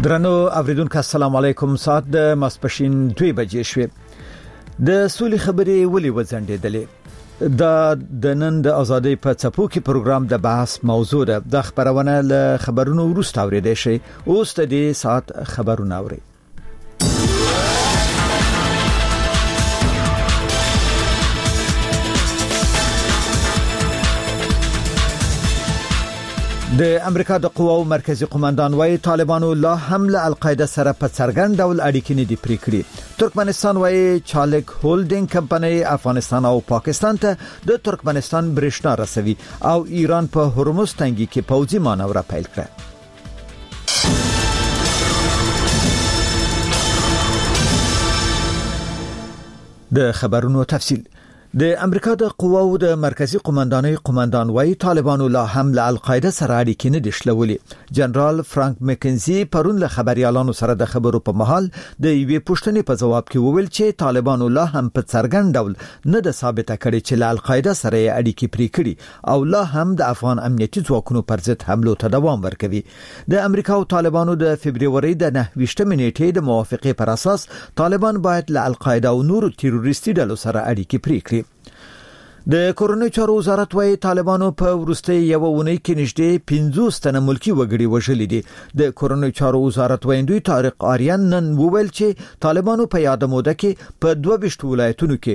درنو اوریدونکو السلام علیکم. ساعت د ماسپښین 2 بجې شوې. د سولې خبرې ولې وځنډېدلې؟ د نن د ازادۍ په څپو کې پروګرام د بحث موضوع ده. د خبرونه له خبرونو وروسته اوریدئ شئ. اوس د دې ساعت خبرونه اورئ. د امریکا د قواو مرکزی قومندان وايي طالبانو لا حمله القاعده سره په څرګند ډول اړیکې نه دي پرې کړې. ترکمنستان وايي چالک هولډینګ کمپنۍ افغانستان او پاکستان ته د ترکمنستان برېښنا رسوي او ایران په هرمز تنګي کې پوځي مانور پیل کړ. د خبرونو تفصیل. د امریکا د قواو د مرکزی قومندان وايي طالبانو لا هم له القاعده سره اړیکې نه دي شلولې. جنرال فرانک مکنزي پرون له خبريالانو سره د خبرو په مهال د یوې پوښتنې په جواب کې وویل چې طالبانو لا هم په څرګند ډول نه د ثابته کړي چې له القاعده سره اړیکې پرې کړي او لا هم د افغان امنیتي ځواکونو پر ضد حملو ته دوام ورکوي. د امریکا او طالبانو د فبراير د 9 نیټې د موافقې پر اساس طالبان باید له القاعده او نورو تروریستي ډلو سره اړیکې پرې کړي. د کورونی چارو وزارت وايي طالبانو په ورستۍ یو ونې کې نږدې 50 تنه ملکی وګړي وژلي دي. د کورونی چارو وزارت وایي طارق آریان نن وویل چې طالبانو په یاد موده کې په 22 ولایتونو کې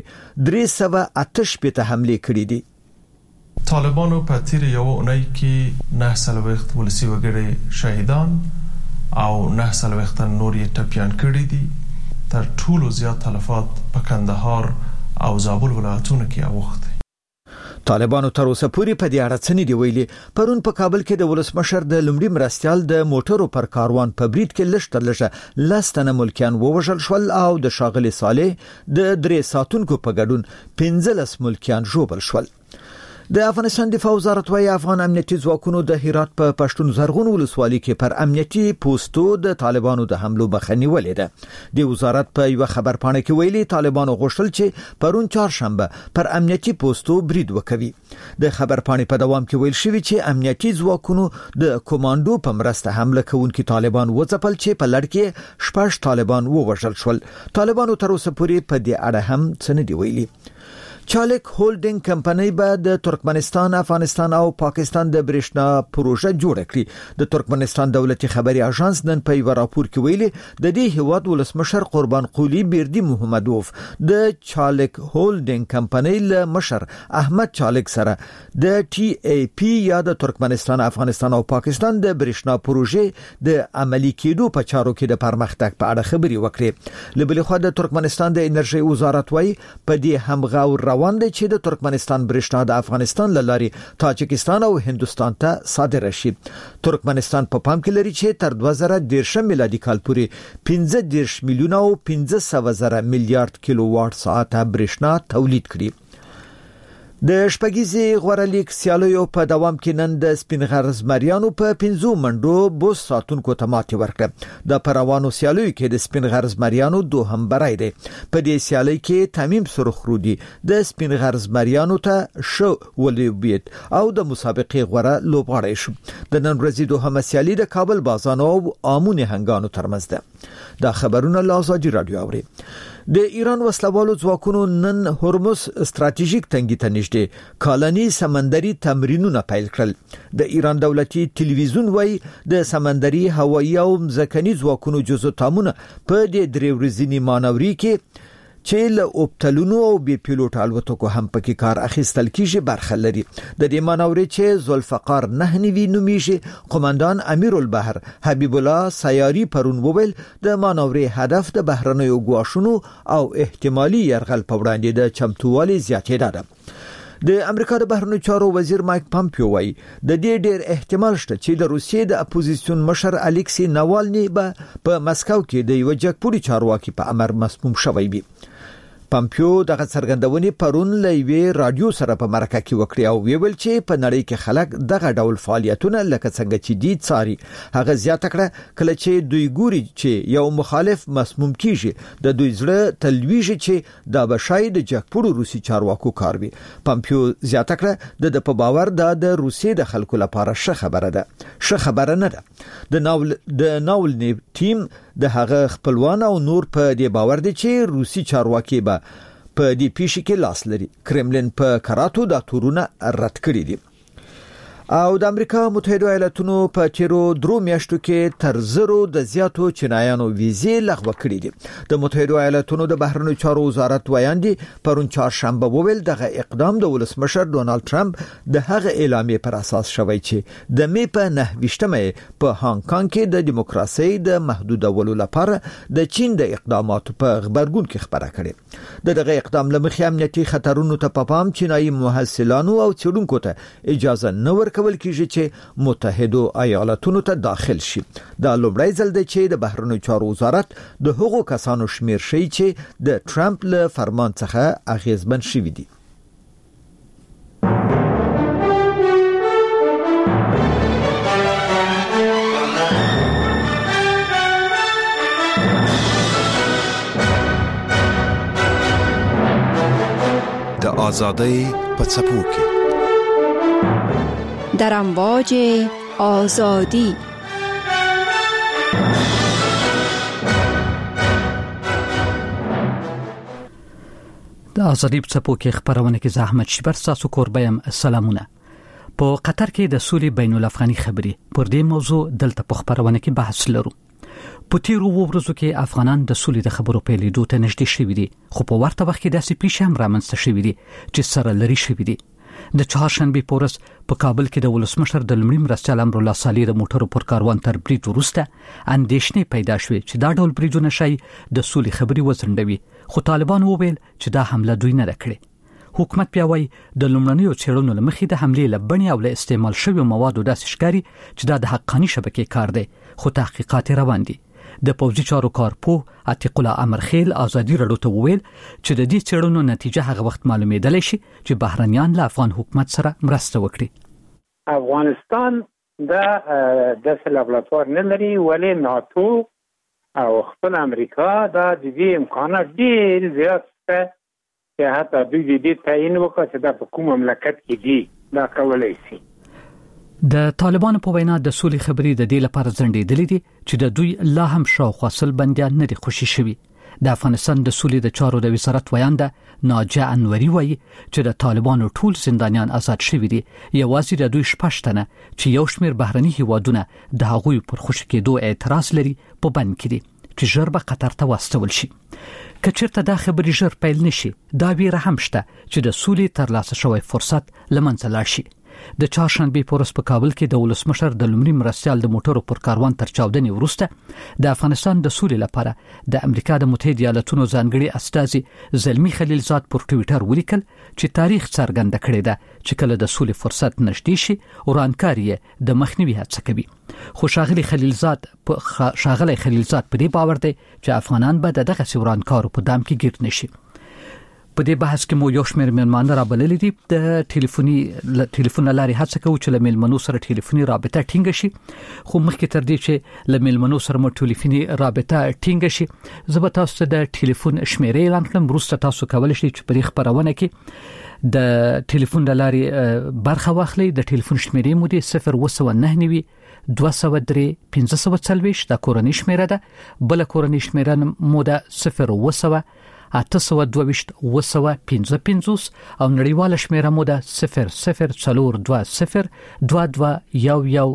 388 حمله کړې دي. طالبانو په تیر یو اونۍ کې 9 ولسی وګړي شهیدان او 9 نور یې ټپيان کړي دي. تر ټولو زیات تلفات په کندهار او زابل ولایتونو کې اوښتي. طالبانو تر اوسه پورې په دې اړه څه نه دی ویلي. پرون په کابل کې د ولسمشر د لومړي مرستيال د موټرو پر کاروان په برید کې لږ لستنه ملکیان ووژل شول او د شاغلي صالح د 3 ساتونکو په ګډون 15 ملکیان ژوبل شول. د افغانستان دفاع وزارت وايي افغان امنیتي ځواکونو د هرات په پښتون زرغون ولسوالۍ کې پر امنیتي پوسټو د طالبانو د حملو مخنیوي ولیده. د وزارت په یو خبرپاڼه کې ویلي طالبانو غوښتل چې پرون چهارشنبه پر امنیتي پوسټو برید وکړي. د خبرپاڼې په دوام کې ویل شوی چې امنیتي ځواکونو د کمانډو په مرسته حمله کوونکي طالبان وځپل چې په لړ کې 6 طالبان ووژل شول. طالبانو تر اوسه پورې په دې اړه هم څه نه دی ویلي. چالک هولډینګ کمپنۍ به د ترکمنستان، افغانستان او پاکستان د برېښنا پروژه جوړ کړي. د ترکمنستان دولتي خبري اژانس نن په یو راپور کې ویلي د دې هیواد ولسمشر قربان قولی بیردی محمدوف د چالک هولډینګ کمپنۍ له مشر احمد چالک سره د TAP یا د ترکمنستان، افغانستان او پاکستان د برېښنا پروژه د عملی کېدو په چارو کې د پرمختګ په اړه خبري وکړي. لبلې خو د ترکمنستان د انرژي وزارت وايي په دې همغاور روان دي چې د ترکمنستان برېښنا د افغانستان لاري تاجکستان او هندستان ته صادره شي. ترکمنستان په پام کې لري چې تر 2013 میلادي کال پورې 15 میلیون او 500 میلیارډ کیلو وات ساعت برېښنا تولید کړي. د شپږیزې غوړلیک سیالیو په دوام کې نن د سپین غرز مریانو په 50 منډو بوس ساتونکو ته ماتې ورکړه. د پروانو سیالیو کې د سپین غرز مریانو دوهم برای دی. په دې سیالي کې تمیم سرخرودي د سپین غرز مریانو ته شو ولوبیت او د مسابقې غوړه لوبغاړی شو. د نن ورځې دوهمه سیالي د کابل بازانو او امونی هنګانو ترمنځ ده. دا خبرونه لازم رادیو اوري. د ایران وسلوالو ځواکونو نن هرمز استراتیژیک تنګي ته نږدې کالني سمندري تمرینونه پیل کړل. د ایران دولتي ټلویزیون وايي د سمندري، هوایي او ځمکني ځواکونو جزو تامونه په دې 3 ورځني مانوري کې چې له اوپټلونو او بي پیلوټ الوتکو هم پکې کار اخیستل کیږي برخه لري. د دې مانورې چې ذوالفقار 9 نومیږي قومندان امیر البحر حبیب الله سیاری پرون وویل د مانورې هدف د بهرنیو ګواښونو او احتمالي يرغل په وړاندې د چمتووالي زیاتېدا ده. د امریکا د بهرنیو چارو وزیر مایک پامپیو وايي د دې ډېر احتمال شته چې د روسیې د اپوزیسیون مشر الکسی ناوالني په مسکو کې د یو جګپوړي چارواکي په امر مسموم شوی وي. پامپیو دغه څرګندونې پرون لوي رادیو سره په مرکه کې وکړې او ویل چې په نړۍ کې خلک دغه ډول فعالیتونه لکه څنګه چې دي څاري. هغه زیاته کړه کله چې دوی ګوري چې یو مخالف مسموم کیږي د دوی زړه تلويږي چې دا بشای د جګپوړو روسي چارواکو کار وي. پامپیو زیاته کړه د په باور د روسي د خلکو لپاره ښه خبره ده. ښه خبره نه ده. د ناولني ټیم د هغه خپلوان او نور په دې باور دي چې روسي چارواکي به په دې پیښه کې لاس لري. کرملین په کراتو د تورونه رد کړی دي. او د امریکا متحده ایالاتونو په تیرو 3 میاشتو کې تر زرو د زیاتو چینایانو ویزې لغوه کړې دي. د متحده ایالاتونو د بهرنیو چارو وزارت ویاندي پرون چهارشنبه وویل دغه اقدام د ولسمشر ډونالد ټرمپ د هغه اعلامیې پر اساس شوی چې د می په 9مه په هانګ کانګ کې د دیموکراسي د محدودولو لپاره د چین د اقداماتو په خبرګون کې خبره کړې. دغه اقدام لمخې امنیتي خطرونو ته په پام چینایي محصلانو او څېړونکو ته اجازه نه ورکول کیږي چې متحده ایالاتونو ته داخل شي. دا لومړی ځل دی چې د بهرنیو چارو وزارت د هغو کسانو شمیر شي چې د ټرمپ له فرمان څخه اغیزمن شوي دي. د آزادۍ په څپو کې در امواج آزادی د آزادۍ په څپو کې خبرونه کې زحمت شبر تاسو کوربایم سلامونه. په قطر کې د سولې بین الافغاني خبري پر دې موضوع دلته په خبرونه کې بحث لرو. په تیرو ورځو کې افغانان د سولې د خبرو په لیدو ته نږدې شوي دي، خو په ورته وخت کې داسې پیښې هم رامنځته شوي دي چې سره لري شوي دي. د چهارشنبه پورس په کابل کې د ولسمشر د لمړي مرستیال امر الله صالح د موټرو پر کاروان تر برید وروسته اندېښنې پیدا شوې چې دا ډول بریدونه شي د سولې خبري وزندوي، خو طالبان وویل چې دا حمله دوی نه کړې. حکومت بیا وایي د لومړنیو څېړنو لمخې د حملې لبنې او له استعمال شویو موادو داسې ښکاري چې دا د حقاني شبکې کار دی، خو تحقیقات روان دي. د پوځي چارو کارپو عتیق الله امرخیل ازادي رادیو ته وویل چې د دې څېړنو نتیجه هغه وخت معلومېدلی شي چې بهرنیان له افغان حکومت سره مرسته وکړي. افغانستان د لابراتوار نه لري، ولې ناتو او خپل امریکا دا د دې امکانات ډېر زیات څه چې حتی دوی دې تعیین وکړي چې دا په کوم مملکت کې دي دا کولای شي. د طالبانو په وینا د سولې خبرې د دې لپاره ځنډېدلې دي چې د دوی لا هم شاوخوا سل بندیان نه دي خوشي شوي. د افغانستان د سولې د چارو د وزارت ویانده ناجه انوري وایي چې د طالبانو ټول زندانیان آزاد شوي دي، یوازې د دوی 6 تنه چې یو شمېر بهرني هیوادونه د هغوی پر خوشي کېدو اعتراض لري په بند کې دي چې ژر به قطر ته واستول شي. که چېرته دا خبرې ژر پیل نشي، دا ویره هم شته چې د سولې ترلاسه شوی فرصت له منځه لاړ شي. د چهارشنبه پورس په کابل کې د ولسمشر د لمړي مرستیال د موټرو پر کاروان تر چاودنې وروسته د افغانستان د سولې لپاره د امریکا د متحده ایالاتونو ځانګړي استازي زلمی خلیلزاد پر ټوئیټر ولیکل چې تاریخ څرګنده کړی ده چې کله د سولې فرصت نږدې شي ورانکاري د مخنیوي هڅه کوي. خو ښاغلی خلیلزاد په دې باور دی چې افغانان به دغه ورانکارو په دام کې ګیر نشي. په دې بحث کې مو یو شمېر مېلمانه رابللي دي. د ټلیفون لارې هڅه کوو چې له مېلمنو سره ټلیفوني رابطه ټینګه شي، خو مخکې تر دې چې له مېلمنو سره مو ټلیفوني رابطه ټینګه شي، زه به تاسو ته د ټلیفون شمیرې اعلان کړم. وروسته تاسو کولی شئ چې په دې خپرونه کې د ټلیفون لارې برخه واخلئ. د ټلیفون شمیرې مو دي 029 203 1540 دا کورنۍ شمیره ده. بل کورنۍ شمیره مو ده 0 822 255 او نړیواله شمیره مو ده 0042 2211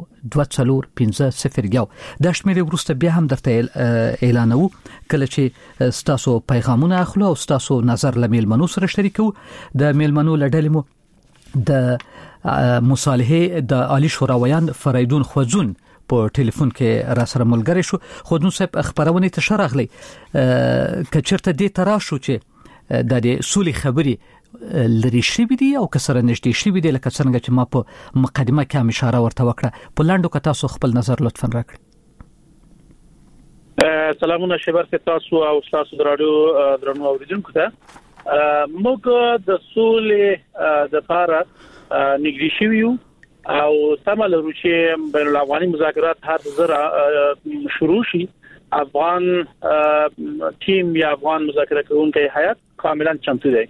2450. دا شمیره وروسته بیا هم درته اعلانو کله چې ستاسو پیغامونه اخلو او ستاسو نظر له میلمنو سره شریکو. د میلمنو لړل مو د مصالحه د عالی شوراویان فریدون خوځون په ټلیفون کې را سره ملګری شو. خودنو صاحب خبرونه ته شرغلی کچرته دې تراشو چې د سولې خبري لري شي دي او کسره نشته شي دي، لکه څنګه چې ما په مقدمه کې هم اشاره ورته وکړه. په لاندو کې تاسو خپل نظر لطفا راکړئ. سلامونه شبر تاسو او تاسو د رادیو درنو اوریدونکو ته. موږ د سولې د لپاره نږدې شویو او تمه لرو چې بین الافغاني مذاکرات هر زره شروع شي. افغان ټیم یا افغان مذاکره کوونکی هیئت کاملا چمتو دی.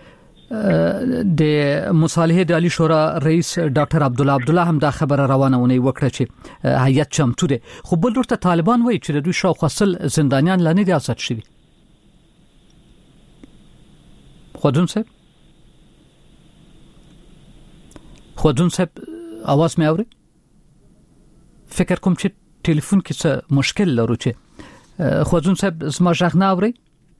د مصالحه د عالی شورا رئیس ډاکټر عبدالله هم دا خبره روانه وکړه چې هیئت چمتو دی، خو بل ورته طالبان وایي چې د دوی شاوخوا 100 زندانیان لا نه دي آزاد شوي. خودون صاحب आवाज مې اوري؟ فکر کوم چې ټلیفون کې څه مشکل لرو چې خودون صاحب زما ژغ نه اوري.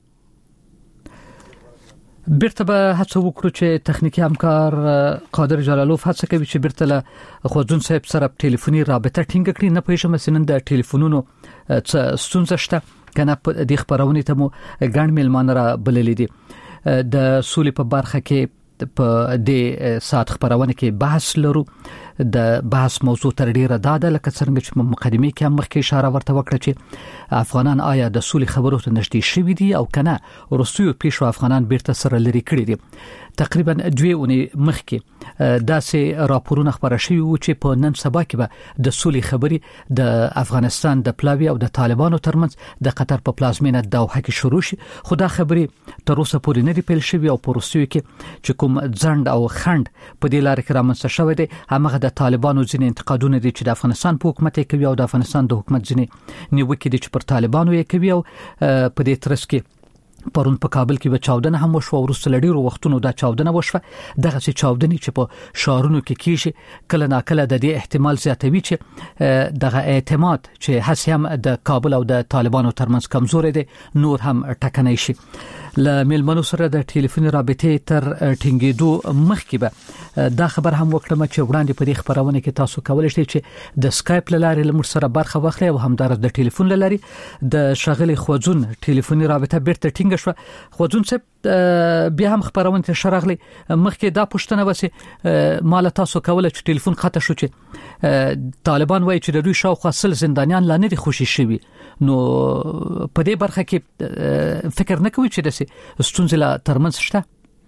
بیرته به هڅه وکړو چې تخنیکی همکار قادر جلالوف هڅه کوي چې بیرته له خودون صاحب سره ټلیفوني رابطه ټینګ کړي. نه پېښه مثلا د ټلیفونونو څه ستونزه شته کنه په دې خبرونه ته مو ګڼ ملمانه را بللې دي. د سولې په برخه کې په دې سات خبرونه کې بحث لرو. د بحث موضوع تر ډیره داده لکه څنګه چې مقدمه کې هم مخکې اشاره ورته وکړه چې افغانان آیا د سولې خبرو ته نږدې شوي دي او کنه روسیو پیشو افغانان بیرته سره لري کړی دي. تقریبا 2 اونۍ مخکې داسې راپورونه خبره شوي وو چې په نن سبا کې به د سولې خبري د افغانستان د پلاوی او د طالبانو ترمنځ د قطر په پلازمینه دوحه کې شروع شي، خو دا خبري تر اوسه پورې نه دی پیل شوی او په روسیو کې چې کوم ځند او خند په دې لار کې رامنځته شوی دی هغه د طالبانو ځینې انتقادونه دي چې د افغانستان په حکومت کې کوي او د افغانستان د حکومت ځینې نیوکې دي چې پر طالبانو یې کوي. او په دې ترڅ کې پرون په کابل کې به چاودنه هم وشو او وروسته لډیرو وختونو دا چاودنه وشوه. دغه چې چاودنې چې په شهرونو کې کیږي کله ناکله د دې احتمال زیاتوي چې دغه اعتماد چې هڅه هم د کابل او د طالبانو ترمنځ کمزوري دي نور هم ټکنۍ شي. ل ملمنو سره د ټلیفون رابطې تر ټینګېدو مخکې به دا خبر هم وکړم چې وړاندې په دې خبرونه کې تاسو کولای شئ چې د سکایپ لارې لمر سره برخه واخلئ او همدارس د ټلیفون لارې د شغلې خوځون ټلیفوني رابطه بیرته ټینګ شو. خوځون صاحب بیا هم خبرونه ته شرغلي مخکې دا پوښتنه وسه مال تاسو کولای چې ټلیفون خطا شو چې طالبان وایي چې د دوی شاوخوا 100 زندانیان لا نه دي خوشي شوي. نو په دې برخه کې فکر نه کوي چې د ستونزې لا ترمنځ شته؟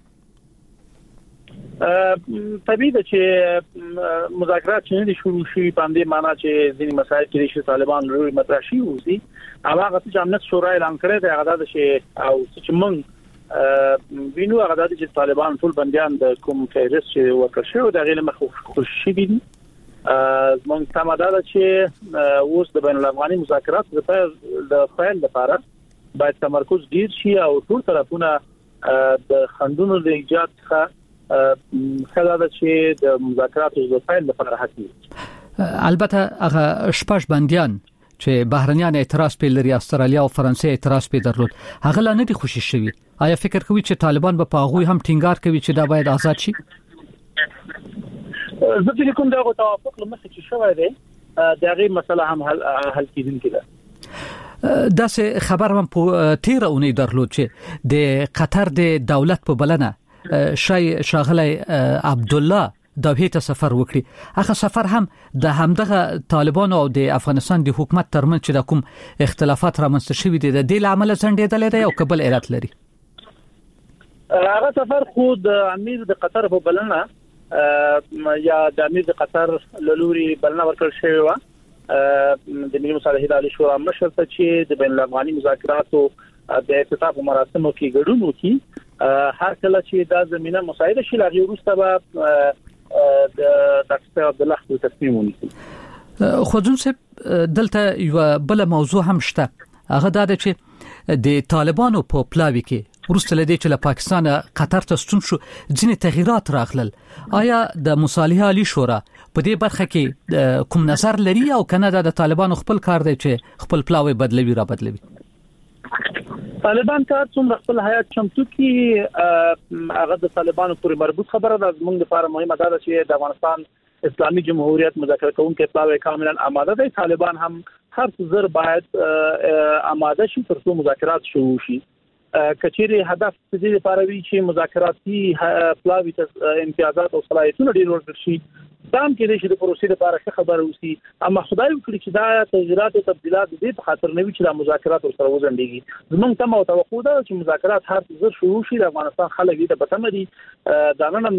طبیعي ده چې مذاکرات چې نه شروع شي په دې معنی چې ځینې مسایل کې چې طالبان لري مطرح شي وزي هغه چې امنیت شورا اعلان کړی دی هغه د شي او چې موږ وینو هغه د چې طالبان ټول بنديان د کوم فهرست چې ورکړ شو د غیر مخوف شي دي. زموږ تماده چې اوس د بین الافغاني مذاکرات د فعال لپاره باید تمرکز ډیر شي او ټول طرفونه د خندونو د ایجاد څخه خلل چې د مذاکراتو د فعال لپاره حتمي. البته هغه شپږ بنديان چې بهرنیان اعتراض په لري استرالیا او فرانسې اعتراض په درلود هغه لا نه دي خوشی شوی. آیا فکر کوي چې طالبان به په هغه هم ټینګار کوي چې دا باید آزاد شي؟ زه فکر کوم دا توافق لمخه چې شوی دی دا غي مسله هم حل کیدونکې ده. دا سه خبر هم په 13 اونۍ درلود چې د قطر د دولت په بلنه شاغلی عبدالله دوحه ته سفر وکړي. هغه سفر هم د همدغه طالبان او د افغانستان د حکومت ترمنځ چې د کوم اختلافات رامنځته شوي دي د دې عمل څنډېدل دی او قبل علت لري. هغه سفر خود امیر د قطر په بلنه یا د امیر د قطر لوري بلنه ورکړ شوی و د ملي مصالحې د عالی شورا مشر ته چې د بین الافغاني مذاکراتو د افتتاح مراسمو کې ګډون وکړي. هر کله چې دا زمينه مساعده شي لاغي وروسته به د ډاکټر عبدالله خو تصمیم ونیسي. خوځون صاحب دلته یو بل موضوع هم شته هغه دا چې د طالبانو په پلاوی کې ورسته لدی چې له پاکستان قطر ته ستون شو ځینې تغیرات راغلل. آیا د مصالحه عالی شورا په دې برخه کې کوم نظر لري او کنه د طالبانو خپل کار دی چې خپل پلاوی بدلوي را بدلوي؟ طالبان ته څومره خپل حیات چمتو کی هغه د طالبانو پورې مربوط خبره ده. موږ لپاره مهمه ده چې د افغانستان اسلامي جمهوریت مذاکره کوونکي پلاوی کاملا آماده دي. طالبان هم هر څه باید آماده شي ترڅو مذاکرات شروع شي. کچيري هدف دې لپاره وی چې مذاکراتي پلاوی امتیازات او صلاحیتونه ډیر ورکړي شي دام کې د پروسې لپاره خبر اوسي اما خدای وکړي چې دا تغیرات او تبديلات دې په خاطر نه وي چې د مذاکرات سره وزندګي زمونږ تم او توقع ده چې مذاکرات هر څه شروع شي د افغانستان خلک دې په تمه دي دا نن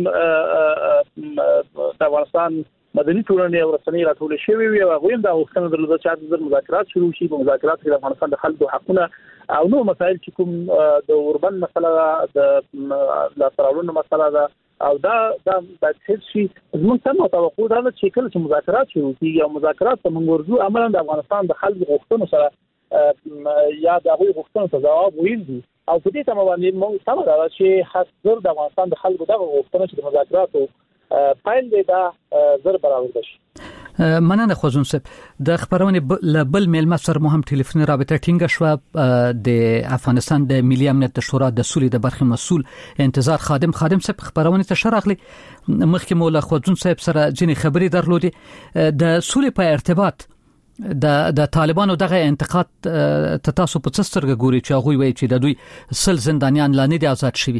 د افغانستان مدني ټولنې او رسنۍ راټول شوی وي او هغه هم دا وختونه درلوده چې د مذاکرات شروع شي په مذاکرات کې د افغانستان د خلکو حقونه او نو مسائل چې کوم د اوربن مسله د لاسراولونو مسله ده او دا د هیڅ زموږ څنګه توقع ده چې کله چې مذاکرات شروع کیږي او مذاکرات په منګورځو عملاً د افغانستان د خلکو غوښتنو سره یا د هغوی غوښتنو ته ځواب ویلي او په دې تمه باندې موږ سم دا چې حاضر د افغانستان د خلکو دغه غوښتنه چې د مذاکراتو پایل دی دا زر برابر شي. مننه خوځون صاحب د خبرونه بل میلمه سره مهم ټلیفوني رابطه ټینګه شو د افغانستان د ملي امنیت شورا د سولې د برخې مسول انتظار خادم صاحب خبرونه ته شرغلي مخکې مولا خوځون صاحب سره ځینې خبرې درلودي د سولې په ارتباط د طالبانو دغه انتقاد تاسو په څسترګه ګوري چې هغه وایي چې د دوی سل زندانیان لا نه دي آزاد شوي.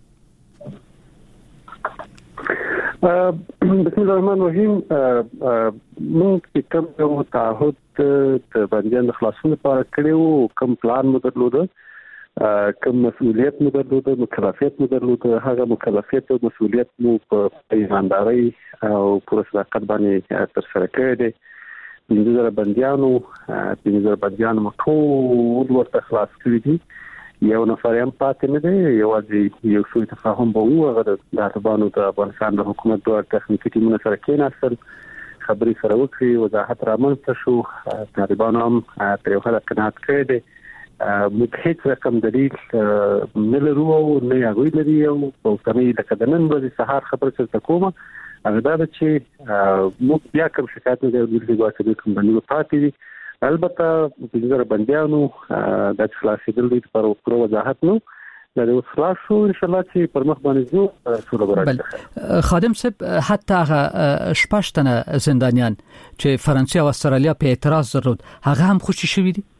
بسم الله الرحمن الرحیم موږ کوم یو تعهد د بندیان د خلاصون لپاره کړو کوم پلان مو درلوده کوم مسؤلیت مو درلوده مکلفیت مو درلوده هغه مکلفیت او مسؤلیت مو په ایمانداري او پر صداقت باندې تر سره کړی دی. 2000 بندیانو مو ټول ورته خلاص کړی دي یو نفر هم پاتې نه دی یوازې یو څه تفاهم به وغه د طالبانو د افغانستان د حکومت دوه تخنیکي ټیمونو سره کېناستل خبري سره وکړي وضاحت رامنځته شو طالبانو هم تر یو حد قناعت کړی دی موږ هیڅ رقم دلیل نه لرو او نه هغوی لري او په اوسنۍ لکه د نن ورځې سهار خبره چې کومه هغه دا چې موږ بیا کوم شکایت نه دی ورته کوم باندې پاتې دي البته د زړه بندیانو د خلاصېدل د پر وضاحت نو د خلاص شو ان شاء الله چې پر مخ باندې زو سوله برابر خادم صاحب حتی هغه شپږتنه زندانیان چې فرانسې او استرالیا په اعتراض درلود هغه هم خوشی شوی دي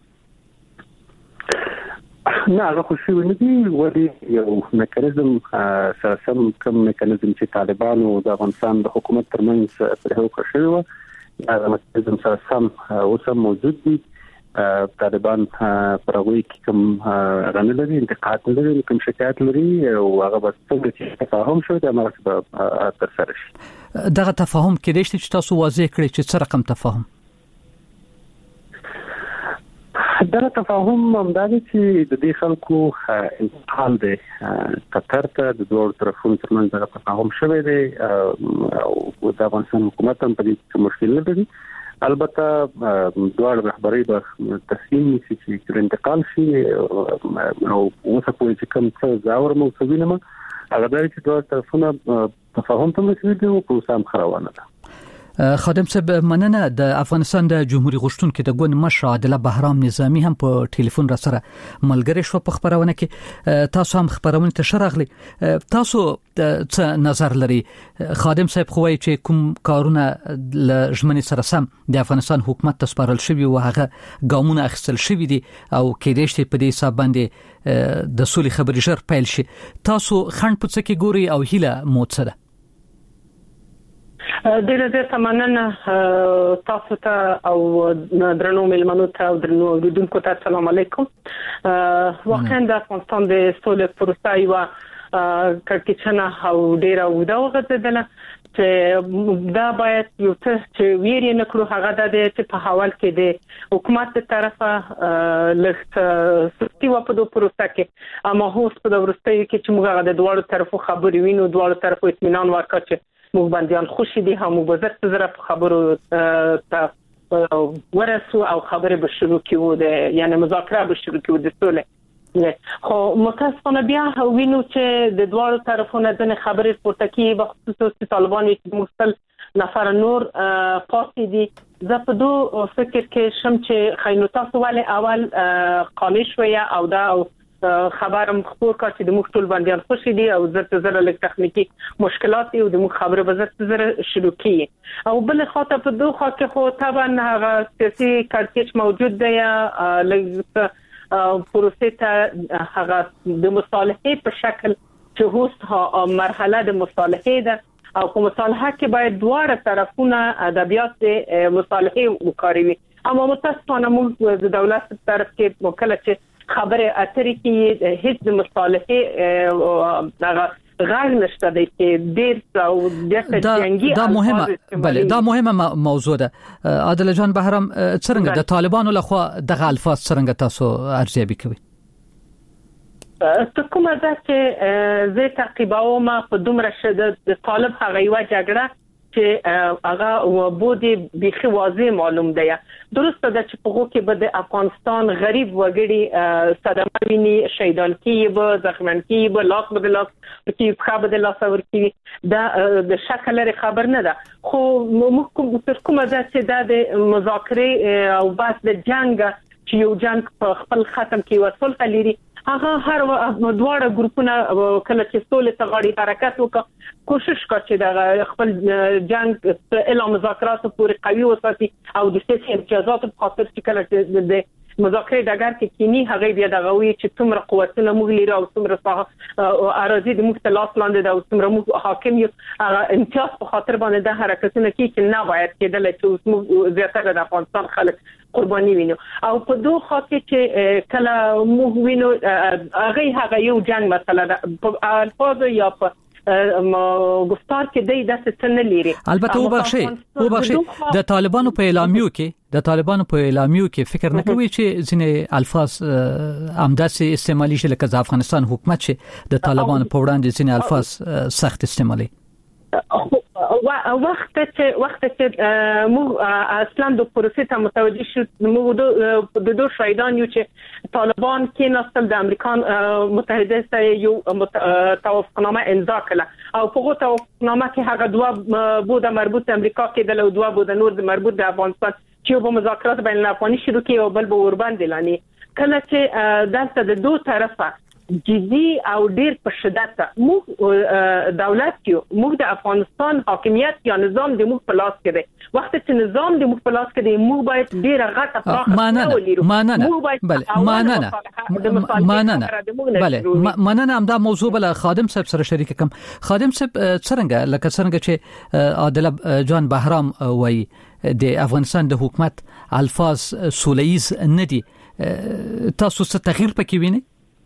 نه هغه خوشی ونه دي ولی یو میکانیزم سره سم کوم میکانیزم چې طالبانو د افغانستان د حکومت ترمنځ پر هغه شوی و هغه مکانیزم سره سم اوسه موجود دي طالبان پرغوي کوم غنه لري انتقاد لري کوم شکایت لري او هغه به څنګه چې تفاهم شوی د امر په تر سره شي دغه تفاهم کې دې چې تاسو واضح کړئ چې څه رقم تفاهم دا تفاهم همداري چې د دې خلکو انتقال دی قطر ته د دوه طرفونو ترمنځ د تفاهم شوی دی او د افغانستان حکومت هم په دې کې مشکل نه لري البته دوه رهبري به تسلیم شي چې انتقال شي او اوسه په چې کوم څه ځاور مو څه وینم هغه دا چې دوه طرفونه تفاهم ته رسیدي او پروسه هم خروانه ده. خادم صاحب مننه د افغانستان د جمهوریت غشتونکو د ګوند مشر عادل بهرام نظامی هم په ټلیفون را سره ملګری شو په خبرونه کې تاسو هم خبرونه ته شرغلي تاسو څه نظر لري خادم صاحب خو وايي چې کوم کارونه ل ژمنې سره سم د افغانستان حکومت ته سپارل شوی او هغه ګامونه اخیستل شوی دي او کېدای شي په دې حساب باندې د سولې خبرې ژر پیل شي تاسو خند په څه کې ګوري او هیله مو څه ده ډېر تمننه تاسو ته او درنو ملمنو ته او درنو اوریدونکو ته السلام علیکم واقعا د افغانستان د سولې پروسه یو کړکېچنه او ډېر اوږده وغځېدله چې دا باید یو څه چې ویری نه کړو هغه د چې په حواله کې د حکومت طرفه لږ سختي و په دوه پروسه کې اما هوس په ورستۍ کې چې موږ د دوه طرفو خبرې وینو دوه طرفو اطمینان ورکړي موږ باندې خوشي دي هم وبزت زره خبرو ته ورسو او خبره به شروع کیو د یعنی مذاکره به شروع کیو د سولې خو متاسفانه بیا وینو چې د دوه طرفونو د خبرې پورته کی په خصوص طالبان چې مستل نفر نور پاتې دي زه په دوه فکر کې شم چې خاينو تاسو ولې اول قانې شوی او دا خبرم خبر کا چې د مخ ټول باندې خوشي دي او زره لږ تخنیکی مشکلات دي او د مخ خبره به زره شروع کی او بل خاطر په دوه خاطر خو طبعا هغه سیاسي کارکېچ موجود دی لږ پروسې ته هغه د مصالحې په شکل چې هوست مرحله د مصالحې ده او په مصالحه کې باید دواړه طرفونه ادبیات مصالحې وکاروي. اما متاسفانه موږ د دولت طرف کې وکړه چې خبره اترې کې هیڅ مصالحې هغه غاړ نشته دی چې ډیر او د جنگي دا مهمه بله دا مهمه موضوع ده. عادل جان بهرام څنګه د طالبانو لخوا دغه الفاظ څنګه تاسو ارزیابي کوئ؟ کومه ده چې زه تعقیبوم په دومره شدت د طالب هغه یو جګړه چې هغه بودی بيخي واضح معلوم دی. درسته ده چې په هغه کې به د افغانستان غریب وګړي صدمه ویني، شهیدان کیږي، زخمیان کیږي، لاس به لاس کې خبر د لاس ور کیږي. دا د شکل لري خبر نه ده، خو موږ کومه ده چې د مذاکره او بحث د جنگ چې یو جنگ په خپل ختم کې وصل لري هغه هر دواړه ګروپونه کله چې سولې ته غاړي حرکت وکړي کوشش کوي چې د خپل جنگ اعلان مذاکرات پورې قوي وساتي او د سیاسي امتیازات په خاطر چې کله د مذاکره دغه کې کینی هغه بیا دغه وی چې څومره قوتونه موږ لري او څومره اراضي د مختلف لاندې د او څومره موږ حاکم یو امتیاز په خاطر باندې د حرکتونه کې چې نه باید کېدل چې موږ زیاتره د افغانستان خلک قرباني وینو او په دوه خاطر چې کله موږ وینو هغه یو جنگ مثلا په الفاظ یا په گفتار کې د څه نه لري. البته وبخښي د طالبانو په اعلامیو کې فکر نه کوي چې ځینې الفاظ امداسي استعمالي شي لکه د افغانستان حکومت چې د طالبانو په وړاندې ځینې الفاظ سخت استعمالي. وخت چې موږ اصلا د پروسې ته متوجه شو موږ د دوه شهیدان یو چې طالبان کې نسل د امریکا متحده سره یو توافقنامه امضا کړه او په توافقنامه کې هغه دوه بوده مربوط امریکا کې د دوه بوده نور مربوط د افغانستان چې په مذاکرات بین الافغاني شروع کې او بل به ورباندې لانی کله چې دلته د دوه طرفه جدي او ډیر په شدت موږ دولت یو موږ د افغانستان حاکمیت یا نظام د موږ په لاس کې دی. وخت چې نظام د موږ په لاس کې دی موږ باید ډیر غټه پراخه مننه همدا موضوع بل خادم صاحب سره شریک کوم. خادم صاحب څنګه چې عادل جان بهرام وایي د افغانستان د حکومت الفاظ سوله‌ایز نه دي، تاسو څه تغییر پکې وینئ؟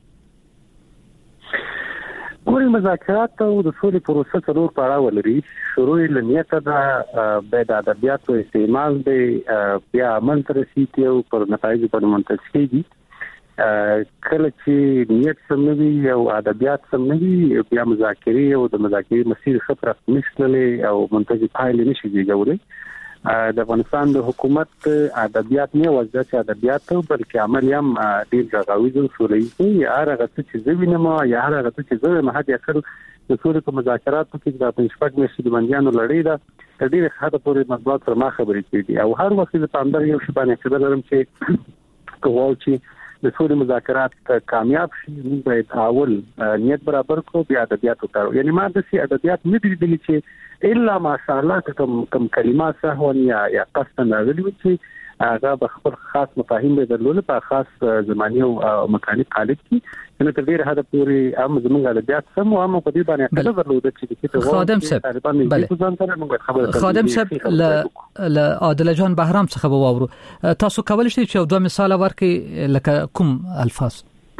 ګوري مذاکرات او د سولې پروسه څلور پړاو لري. شروع یې لنیته ده به د ادبیاتو استعمال دی بیا عمل تر رسیدي او پر نتایج باندې منتج کیږي. کله چې نیت سموي او ادبیات سموي بیا مذاکرې او د مذاکرې مسیر خطر نشللې او منتج پایلې نشي جوړولې. د افغانستان د حکومت ادبیات نه وځي چې ادبیات بلکې عمل هم ډیر غاویز او سوله‌ایز یا هغه څه چې وینم یا هغه څه چې زه مهد اخر د سولې په مذاکراتو کې د پنځپک مشر د بنديانو لړۍ ده ډیر حد پورې مطبوعات پر ما خبرې کړي او هر وخت د پاندر یو شی باندې چې درم چې کوال چې د سولې مذاکرات کامیاب شي موږ باید اول نیت برابر کو بیا ادبیات وکړو. یعنی ما د سي ادبیات نه دي دي چې الا ماشاءالله کوم کلمات سهون یا قصدا غلي چې هغه به خپل خاص مفاهیم درلود په خاص زماني او مکاني قالب کې نو تر ډیره حد پورې هم زموږ ادبیات سم او هم په دې باندې خبره درلود چې خادم صاحب ل عادل جان بهرام څخه وورو تاسو کولای شئ چې دوه مثال ورکړئ لکه کوم الفاظ؟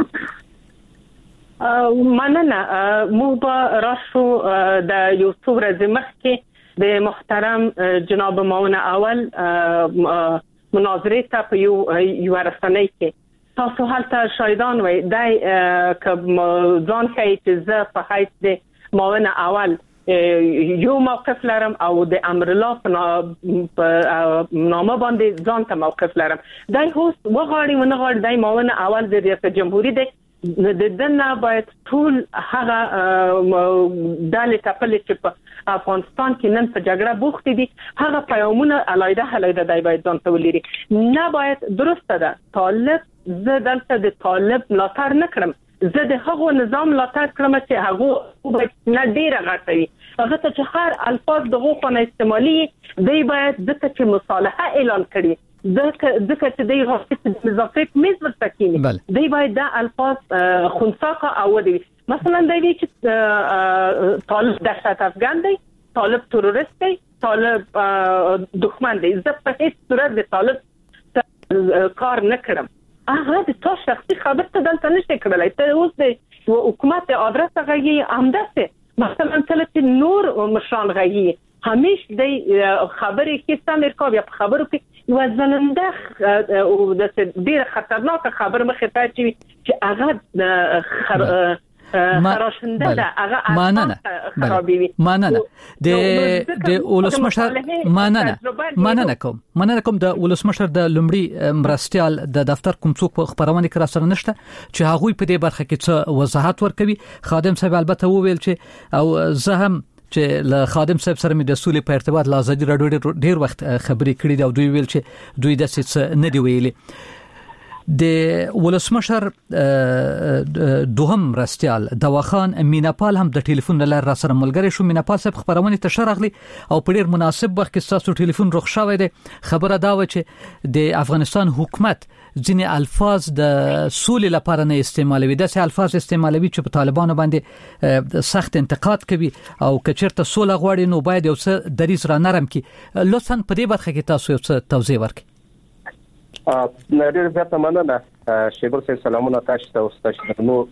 مننه. موږ راشو د یو څو ورځې مخکې د محترم جناب معاون اول مناظره ته په یو رسنۍ کې تاسو هلته شاهدان وای دای ک ځان کوي چې زه په حیث د معاون اول یو موقف لرم او د امر الله په نامه باندې ځان ته موقف لرم. دای هوست وغاړي ونغاړي دای معاون اول د ریاست جمهوریت دی د دنیا باید ټول هغه دالې تپلې چې په افغانستان کې نن په جګړه بوخت دي هغه پیغامونه علایده دای باید ځان ته ولري. نه باید درسته ده طالب زه دلته د طالب ملاتړ نه کړم، زه د هغو نظام ملاتړ کړم چې هغه باید نه ډیره غټوي هغه ته چې هر الفاظ دغه خونه استعمالي دی باید ځکه چې مصالحه اعلان کړي ځکه چې دی غوښتل د مذاکرات میز ورتکینی دی باید د الفاظ خنثاقه او دی مثلا دی چې طالب دهشت افغان دی، طالب تروریست دی، طالب دښمن دی. زه په هیڅ صورت د طالب کار نه کړم. هغه د تو شخصي خبرې ته دلته نشي کړلای. ته اوس د حکومت ادرس غږی همداسه مثلا کله چې نور مشران غږی همیشه د خبرې کې سمیر کوي په خبرو کې یو ځلنده او د ډیر خطرناک خبر مخې ته چې هغه خراشنده ده، هغه ماننه د ولسمشر ماننه کوم د ولسمشر د لومړي مرستيال د دفتر کوم څوک په خبرونه کې را سره نشته چې هغه په دې برخه کې څه وضاحت ورکوي. خادم صاحب البته وویل چې او زه هم چې له خادم صاحب سره مې د سولې په ارتباط له ازادي راډیو ډیر وخت خبرې کړې دي او دوی ویل چې دوی د څه نه دی ویلي. د ولسمشر دوهم مرستيال دواخان میناپال هم د ټلیفون لار را سره ملګری شو. میناپال صاحب خبرونه ته شرغلی او په ډیر مناسب وخت کې تاسو ټلیفون رخ شوی دی. خبره دا و چې د افغانستان حکومت ځینې الفاظ د سولې لپاره نه استعمالوي، داسې الفاظ استعمالوي چې په طالبانو باندې سخت انتقاد کوي او کچرته سوله غواړي نو باید یو څه دریز را نرم کی. لطفاً په دې برخه کې تاسو یو څه توضیح ورکړئ. ډېر زیاته مننه شیبر صاحب، سلامونه تاسو ته او تاسو نو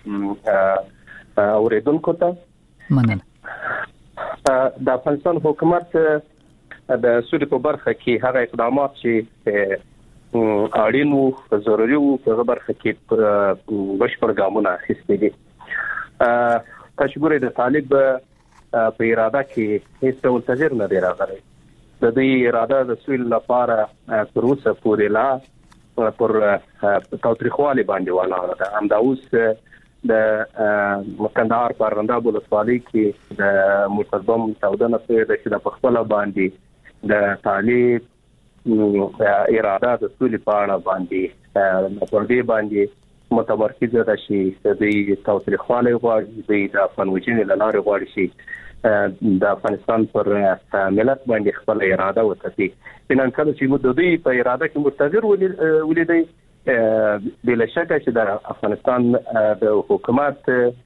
اوریدونکو ته مننه. د افغانستان حکومت د سولې په برخه کې هغه اقدامات چې اړین او ضروري وو په برخه کې بشپړ ګامونه اخیستي دي. تاسو ګورئ د طالب په اراده کې هیڅ ډول تغییر نه دی راغلی. د دې اراده د سولې لپاره تر اوسه پورې لا پر تاوتریخوالي باندې ولاړه ده. همدا اوس د کندهار په رنده ولسوالۍ کې د متضم تاودنه چې د خپل باندې د طالب اراده د سولې په اړه باندې پر دې باندې متمرکز ده چې د تاوتریخوالي غواړي د افغان وجنې لاره غواړي چې د افغانستان پر ملت باندې خپل اراده وکړي. نن کله چې د دوی په اراده کې متغیر ولیدي بلا شک چې د افغانستان د حکومت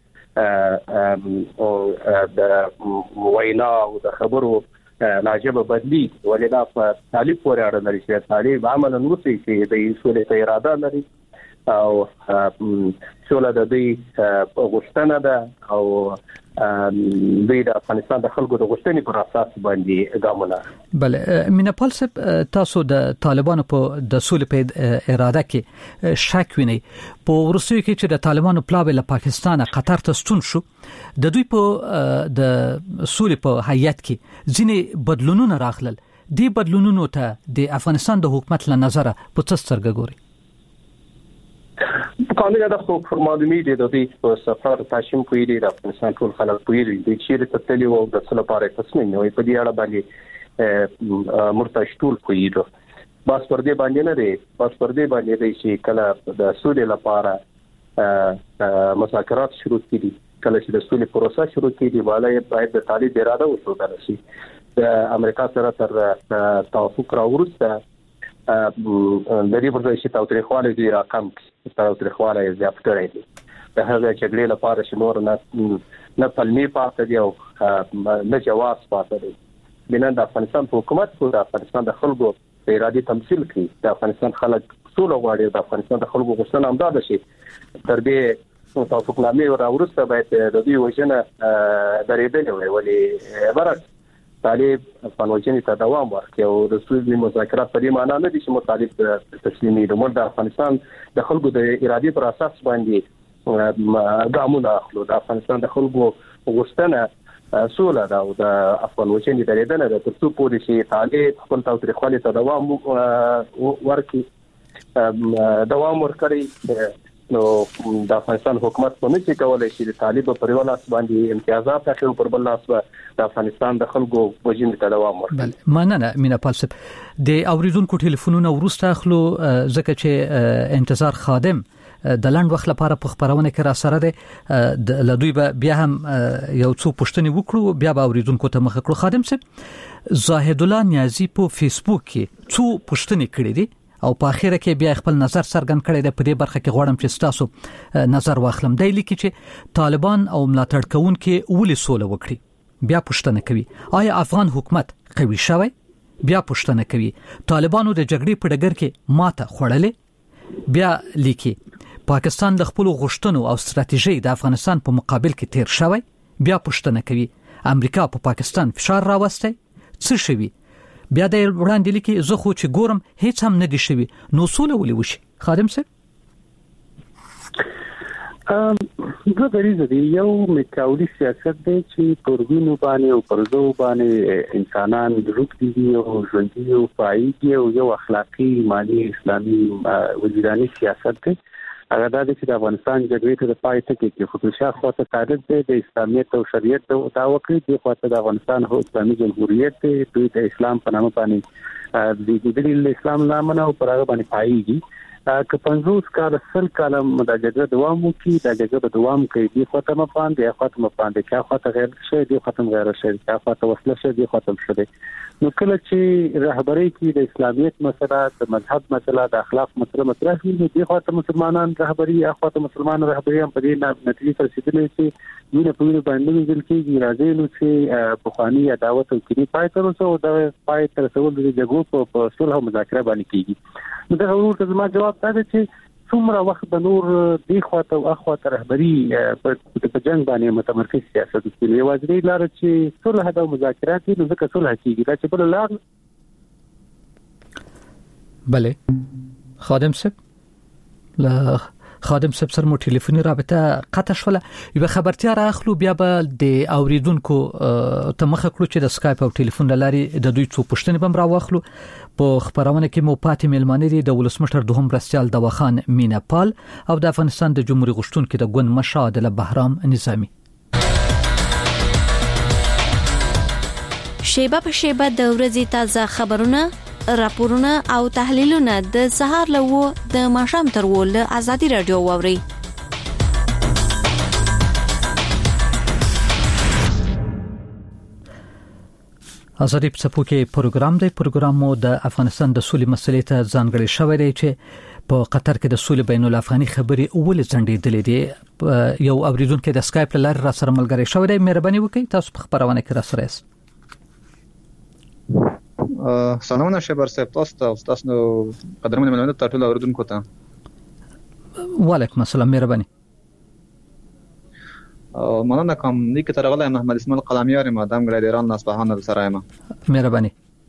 او د وینا او د خبرو لاجبه بدلی ولدا په طالب پورې اړه لري چې طالب عملاً وسی چې د سولې ته اراده لري او سوله د دې غوښتنه ده او د افغانستان د خلکو د غوښتنې پر اساس باندې ګامونه. بله میناپال صاحب، تاسو د طالبانو په د سولې په اراده کې شک وینئ. په روسیې کې چې د طالبانو پلاوی له پاکستان قطر ته ستون شو، د دوی په د سولې په هیئت کې ځینې بدلونونه راغلل. دې بدلونونو ته د افغانستان د حکومت له نظره په څه سترګه ګوري؟ قانون د خو فرمانوي د دې په سفر تاشم کوي د افغانستان ټول خلک کوي د چیرې ته تللی او د څه لپاره تصمیم نیوي په دې اړه باندې مرتش ټول کوي. بس پر دې باندې نه دی، بس پر دې باندې دی چې کله د سولې لپاره مذاکرات شروع کړي، کله چې د سولې پروسه شروع کړي باید د طالب اراده وسوځل شي. د امریکا سره تر توافق راوړسته د دې پر ځای چې تاوتریخوالی دی راکم تاوتریخوالی زیات کړی دی. د هغه جګړې لپاره چې نور نه پلمې پاتې دي او نه جواز پاتې دی. بنان د افغانستان حکومت کو د افغانستان د خلکو ارادي تمثيل کوي. د افغانستان خلک سوله غواړي، د افغانستان د خلکو غوښتنه هم ده چې تر دې توافقنامې راوړسته باید د دې وجنه درېدلې وي. ولې برعکس طالب افغان وجنې ته دوام ورکړي او د سولې مذاکرات په دې معنی نه دي چې مطالب تسلیمي د افغانستان د خلکو د ارادي پر اساس باندې ګامونه اخلو. د افغانستان د خلکو غوښتنه سوله ده او د افغان وجنې درېدنه ده تر څو پورې چې طالب خپل تاوتریخوالي ته دوام ورکړي دوام ورکړي نو د افغانستان حکومت په نشي کولای چې د طالب پر یو لاس باندې امتیازات اخلي او پر بل لاس د افغانستان د خلکو وجنې ته دوام ورکړي. مننه میناپال صاحب. د اوریدونکو ټلیفونونه ورسته اخلو ځکه چې انتظار خادم د لاند وخت لپاره په خبرونه کې را سره ده د لدوی به بیا هم یو څو پوښتنې وکړو بیا به اوریدونکو ته مخ کړو. خادم صاحب زاهد الله نیازی په فیسبوک کې څو پوښتنې کړې دي او په اخیره کې بیا خپل نظر څرګند کړی دی. په دې برخه کې غواړم چې تاسو نظر واخلم. دی لیکي چې طالبان او ملاتړ کوونکي ولې سوله وکړي. بیا پوښتنه کوي آیا افغان حکومت قوي شوی؟ بیا پوښتنه کوي طالبانو د جګړې په ډګر کې ماته خوړلې؟ بیا لیکي پاکستان د خپل غوښتنو او ستراتیژي د افغانستان په مقابل کې تیر شوی. بیا پوښتنه کوي امریکا په پاکستان فشار راوستی څه شوی؟ بیا د وړاندې لیکي زه خو چې ګورم هیڅ هم نه دي شوی نو سوله ولې وشي؟ خادم صاحب دغه دریزه دی یو میکاولی سیاست دی چې پرګونو باندې او پرزو باندې انسانان دروک دي او ژوندۍ او فایده او یو اخلاقی مالی اسلامي وجداني سیاست دی. هغه د افغانستان جګړې ته د پای ټکی کې خصوصا خواته تعرض دی د اسلامیت او شریعت او توکل دی خواته د افغانستان هو اسلامي جمهوریت دی دوی د اسلام په نامه باندې د دلیل اسلام نامه او پر هغه باندې پایږي که 50 کال سل کال د جګړې دوام وکړي د جګړې دوام کوي دی خواته مفاند دی خواته مفاند دی خواته غیر شي دی خواته غیر شي خواته وسله شي دی خواته شي. نو کله چې رهبری کې د اسلامیت مسله د مذهب مسله د اخلاق مسله مطرح شي دی خواته مسلمانان رهبری خواته مسلمان رهبری هم په دې نتیجې تر رسیدلې چې وینه په وینه باندې ویل کېږي راځي نو چې بخوانی عداوت او کینې پای ته ورسو د پای تر رسول د جګړو په صلح او مذاکره باندې کېږي. نو دا ورته زما جواب دا دی چې څومره وخت به نور دی خواته او اخواته رهبری په جنگ باندې متمرکز سیاست کوي. یوازې لار چې صلح او مذاکرات نو ځکه صلح کیږي دا چې بل لار. بله خادم صاحب لا خادم صاحب سره مو ټلیفوني رابطه قطع شوله. یو خبرتیا راخلو بیا به د اوریدونکو ته مخ کړو چې د اسکایپ او ټلیفون لارې د دوی څو پوښتنې بم راوخلو. په خبرونه کې مو پاتې ملمانه دي د ولسمشر دوهم مرستیال دواخان مینا پال او د افغانستان د جمهوریت غشتونکو د ګوند مشر د بهرام نظامی. شیبه په شیبه د ورځې تازه خبرونه راپورونه او تحلیلونه د سهار لوو د ماښام تر ول ازادي رادیو ووري. ازادي په څپو کې پروګرام دی. پروګرام مو د افغانستان د سولې مسلې ته ځانګړی شوی دی چې په قطر کې د سولې بین الافغاني خبرې اول ځنډېدلې دي. یو اوریدونکو د اسکایپ لاره را سره ملګری شوی دی. مهرباني وکړئ تاسو په خبرونه کې را سره یاست. سلامونه شبر صاحب تاسو نو قدرمن ملمنه ټول اوریدونکو ته وعلیکم السلام. مهرباني مننه کوم نیک ترغله محمد اسماعیل قلامیار مادام ګړی ایران اصفهان سره یم. مهرباني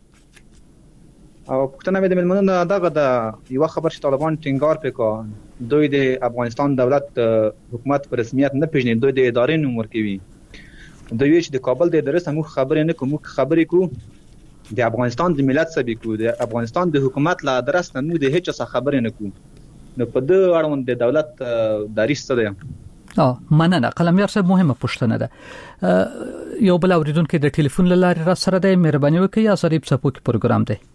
او پښتنه مې د ملمنه دغه د یو خبر چې طالبان ټینګار وکړ دوی د افغانستان دولت حکومت پر رسمیت نه پیژني دوی د ادارې نوم ورکوي. دوی چې د کابل د درس موږ خبرې نه کوم خبرې کو د افغانستان د ملت سبي کو د افغانستان د حکومت لا درس نه موږ د هیڅ څه خبرې نه کو. نو په دې اړوند د دولت داریش څه دی؟ مننه قلمیار صاحب مهمه پوښتنه ده. یو بل اوریدونکو د ټلیفون لاره را سره دی. مهرباني وکړئ یا سره په څپو کې پروګرام دی.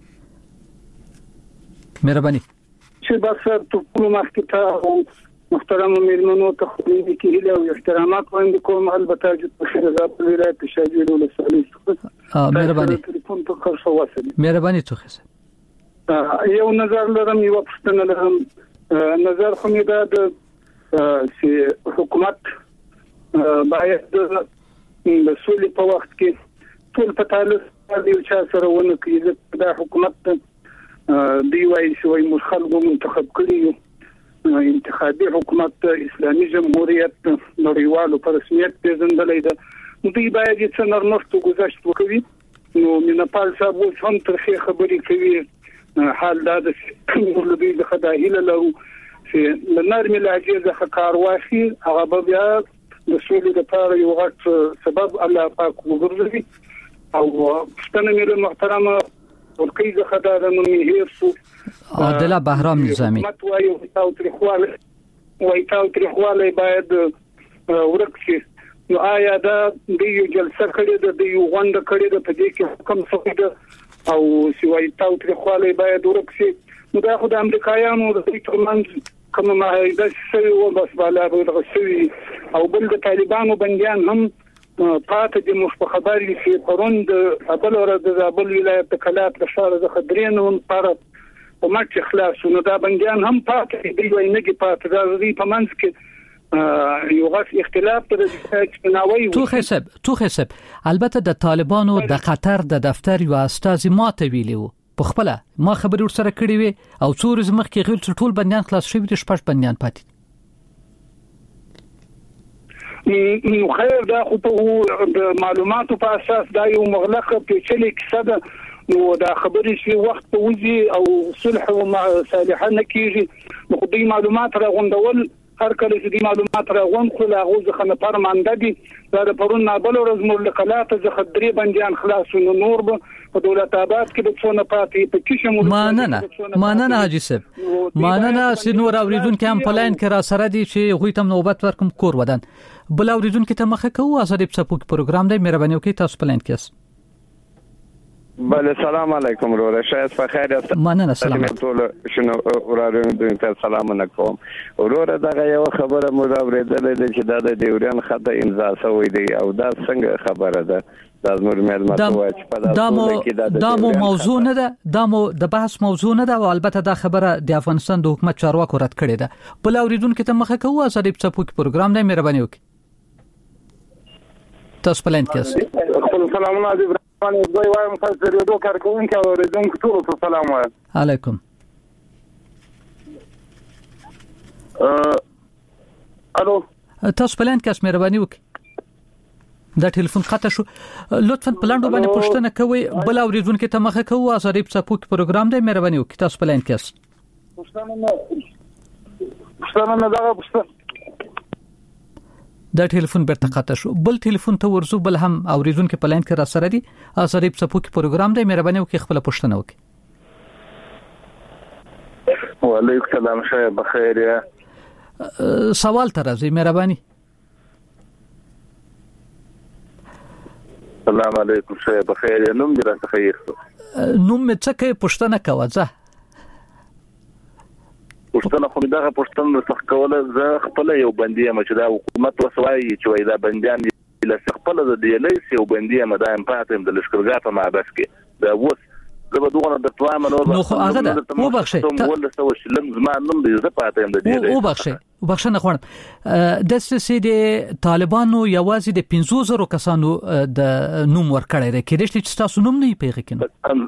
مهرباني چې بس ټول مخکې محترم میرمنو ته خدای دې کې له احترامات وړاندې کوم البته چې په رضا ولایت شاجوی ولسوالۍ مهرباني ټلیفون په خرڅ واسه مهرباني توخه یو نظر لرم یو پښتنه لرم. نظر خو مې دا چې حکومت باید د سولې په وخت کې ټول په تعلق د یو چا سره ونه کړي. دا حکومت دی وايي چې موږ خلکو منتخب کړی انتخابي حکومت اسلامي جمهوریت نړیوالو په رسمیت پیژندلې ده. دوی باید چې نرمښت گذشت وکړي. نو مینپال صاحب هم ترخه خبرې کوي. حال دا د ولودي د خدایله لرو چې لنرمي لهجه ځخه کار واخی هغه به بیا د سولې لپاره یو غټ سبب الله پاک وګرځي. او ستنه مې محترمه ورکې ځخه دا د مهیر عادل بهرام نظامی وایي تاریخواله باید ورکشي. نو آیا دا د یو جلسه کړي د یو غونډه کړي د په دې کې کوم څه ده او سوي تاریخواله باید ورکشي. نو دا خو د امریکایانو د ترمنځ کوم معاهده شوی و بس بالا به شوی او بل د طالبانو بنديان هم پاتې د مخبري چې پروند ابل ورځ د زابل ولایت کلات د شهر د خدرین او پر او ماچ خلاص نو دا بنديان هم پاتې دی وای نه کې پاتې دا زی په منځ کې یو غاف اختلاف تر اجتماعي تو حساب البته د طالبانو د قطر د دفتر یو استاذ ماته ویلو په خپل ما خبري ور سره کړی وي او څو ورځې مخکې غیر ټول بنديان خلاص شوی دي شپږ بنديان پاتې نو خیر دا خو په معلوماتو په اساس دا یو مغلقه پیچلې کیسه ده نو دا خبرې چې وخت په وځي او صلح او صالحه نه کیږي نو خو دې معلومات راغونډول هر کله چې دې معلومات راغون خو لا غوځ خنه پرمانده دي دا د پرون نابل ورځ ملکلات ز خدري بنديان خلاص نو نور په دولت آباد کې د څونه پاتې په کیشم ماننه حاجی صاحب ماننه سينور اوریدونکو هم پلاین کې را سره دي چې غوي تم نوبت ورکم کور ودان بل اوریدونکو ته مخه کوو ازادي په سپوک پروګرام دی مهرباني وکړئ تاسو پلاین کې بله سلام علیکم وروره شاید په خیر است مننه سلام ټول شنو وروره ته سلام علیکم وروره دا یو خبره مو اوریدلې چې دا د ډیورین خطه امضا شوی دی او دا څنګه خبره ده دا زموږ معلومات واچ په دا مو موضوع نه ده دا مو د بحث موضوع نه ده او البته دا خبره د افغانستان د حکومت چارواکو رد کړې ده بل اوریدونکو ته مخه کوو ازادي په سپوک پروګرام دی مهرباني وکړئ تاسو پلاین کې خپل سلامونه عزیز باندې دوی وایم تاسو د ریډیو کارکونکو او اوریدونکو ټول ته سلام وایم علیکم الو تاسو پلاین کې مهرباني وکړئ دا ټلیفون قطع شو لطفا پلاندو باندې پوښتنه کوئ بل اوریدونکو ته مخه کوو ازادي په سپوک پروګرام دی مهرباني وکړئ تاسو پلاین کې پوښتنه دا دا ټلیفون بیرته قطع شو بل ټلیفون ته ورزو بل هم اوریدونکو په لاین کې را سره دي ازادي په سپوک پروګرام دی مهرباني وکړئ خپل پوښتنه وکړئ وعلیکم السلام شاید بخیر سوال تر ازي مهرباني السلام علیکم شاید بخیر نوم دې راته خیر نوم مې څه کې پوښتنه کوه پښتنه خو دغه پښتنه څخه کوله زه خپل یو بندي یم چې دا حکومت وسوي چې دا بنديان له خپل د دیلې یو بندي یم دا هم پاتم د لشکرګاه په مابس کې دا وس زه به دوه د توامن او نو خو هغه ده وبخښه ول سو شلم زمان نوم دې زه پاتم د دیلې وبخښه نه خوړم د سې د طالبانو یوازې د 500 کسانو د نوم ورکړی دی کېدې چې تاسو نوم نه پیغه کینو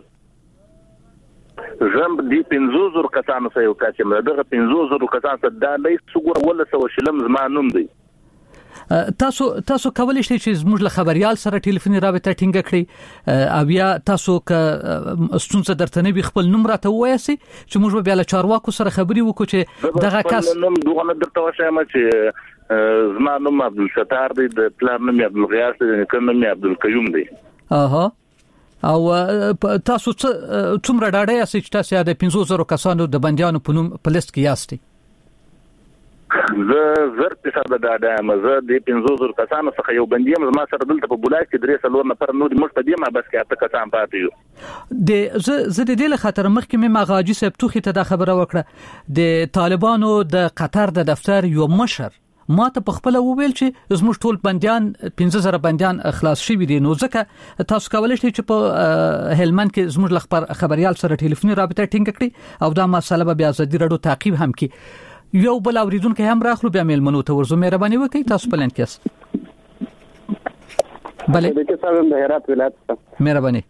زم دي 500 کسانو سره یو کاچم دغه 500 کسان ته دا لیک وګور ول سو شلم زمانوم دی تاسو کولای شئ چې زموږ له خبريال سره ټلیفوني رابطه ټینګ کړئ او یا تاسو ک ستونزه درته نه خپل نوم راته وایسي چې موږ به له چارواکو سره خبري وکړو چې دغه کس نوم دوه نه درته وایم چې زمانوم عبدالستار دی د پلان نوم عبدالغیاث دی کنه نوم عبدالقیوم دی اها او تاسو څومره ډاډه یاست چې تاسو د 500 کسانو د بنديانو په نوم په لیست کې یاستئ زه زرت څه ډاډه یم زه د 500 کسانو څخه یو بندي یم ما سره دلته په بولاک کې درې سلور نفر نور مخ په دې ما بس کې اته کسان پاتې یو د زه د دې له خاطر مخکې مې مغاجي صاحب توخي ته دا خبره وکړه د طالبانو د قطر د دفتر یو مشر ما ته په خپل وویل چې زموږ ټول بنديان 15000 بنديان خلاص شوي دي نو ځکه تاسو کولای شئ چې په هلمند کې زموږ خبريال سره ټلیفوني رابطه ټینګ کړئ او دا مسله به بیا ازادي رادیو تعقیب هم کړي یو بل اوریدونکو هم راخلو بیا میلمنو ته ورزو مهرباني وکړئ تاسو پلان کې بله د کسان د هرات ولایت مهرباني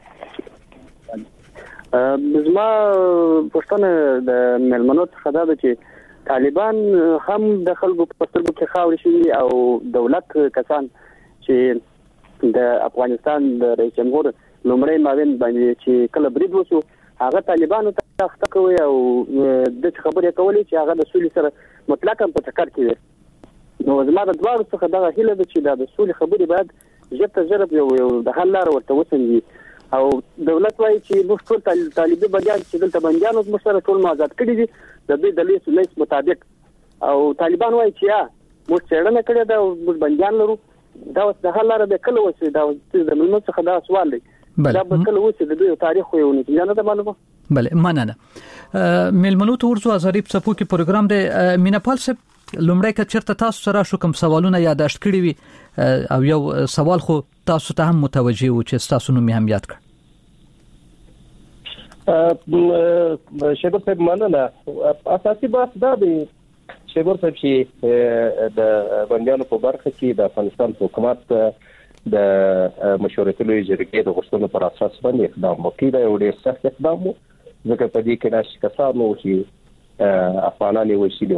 زما پښتنه د میلمنو څخه دا چې طالبان هم د خلکو په سترګو کې خاوري شي او دولت کسان چې د افغانستان د رئیس جمهور لومړی معاون باندې چې کله برید وشو هغه طالبانو ته تخته کوي او د خبرې کولې چې هغه د سولې سره مطلقاً په ټکر کې وي نو زما د دوه څخه دا هیله ده چې د سولې خبرې باید ژبه جرب یو د حل لار ورته وسنګي او دولت وايي چې موږ ټول طالبي بنديان چې دلته بنديان اوس موږ سره ټول آزاد کړي دي د دې د لیست مطابق او طالبان وايي چې موږ څېړنه کړې ده او موږ بنديان لرو دا اوس د حل لار به کله وشي دا د ملت څخه دا سوال دی دا به کله وشي د دې تاریخ یو نه ده معلومه بله مننه. ملمنو ته ورزو ازاری په سپو کې پروګرام دی میناپال صاحب لومړی که چیرته تاسو سره شو کوم سوالونه یاداشت کړی وي او یو سوال خو تاسو ته هم متوجه و چې تاسو نوم هم یاد کړ. شګور صاحب مننه. اساسي بحث دا دی شګور صاحب چې د بندیانو په برخه کې د افغانستان حکومت د مشورتي لوی جرګې د غوښتنو پر اساس باندې اقدام وکړي دا یو ډېر سخت اقدام و ځکه په دې کې ناشې کسانو چې افغانان وشيلو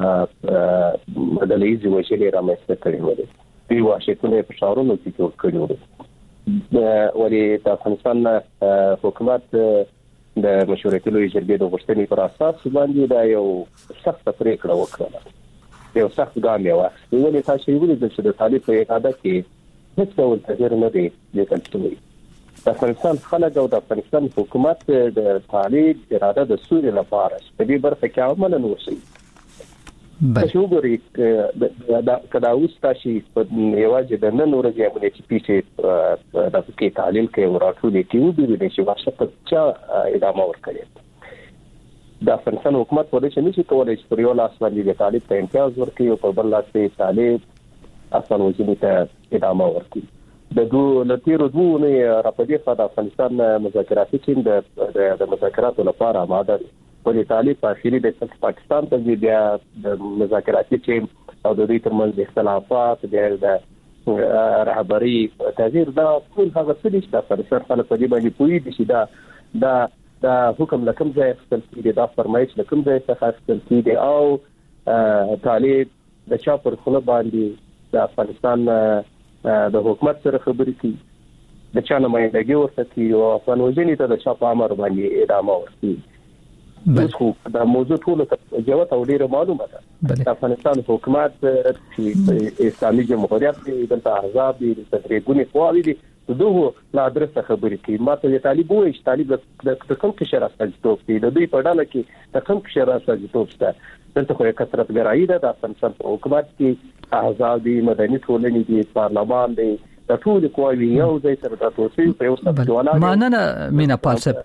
مدلېزي وشيلې رامنځته کړي وو دوی واشنطن په شاورونو کې جوړ کړي وو ولې د افغانستان حکومت د مشورتي لوی جرګې د غوښتنې پر اساس باندې دا یو سخت پریکړه وکړه یو سخت ګام یې واخیست ولې تاسو ویلي چې د طالب په اراده کې هیڅ ډول تغیر نه دی لیکل شوی. د افغانستان خلک او د افغانستان حکومت د طالب اراده د سولې لپاره په دې برخه کې عملاً وشي. تاسو وګورئ کدا اوس تاسو په یوازې د نن ورځې امنیتي پیښې د کې تعلیل کې وراتلو کې وګورئ چې واشنطن چا ادامه ورکړي. د افغانستان حکومت ولې نشي کولای چې پر یو لاس باندې د طالب ته امتیاز ورکړي او په بل لاس یې طالب افغان وزیر ته ادامه ورکړي. د لتیرو دوه راپدې په افغانستان مذاکراتي ټیم د مذاکراتو لپاره آماده دي. ولې طالب په اخیری د پاکستان ته بیا د مذاکراتي ټیم او د دوی ترمنځ اختلافات د رهبري تغییر دا ټول هغه څه دي چې افغانستان خلک په دې باندې پوي دي چې دا حکم لکم ځای خپل کړي دا فرمایش لکم ځای څخه خپل کړي او طالب د چا پر خپل باندې د افغانستان د حکومت سره خبرې کوي د چا نمائندګي ورته کوي او افغان وژنې ته د چا په امر باندې ادامه ورکوي. خو دا موضوع ټول ته جواب او ډیره معلومه ده. د افغانستان حکومت چې اسلامي جمهوریت د احزاب د تدریګونی قواوی دي دوه لا درسته خبرې کوي. ماته د طالب وایي چې طالب د کوم کې شرط استازیتوب کوي د دوی په ډله کې د کوم کې شرط استازیتوب شته. دلته خو کثرت ګرایي ده د افغانستان حکومت کې احزاب دي مدني ټولنې دي پارلمان دی د ټول قواوی یو ځای سره د توسعې په یو څه ماننه میناپال صاحب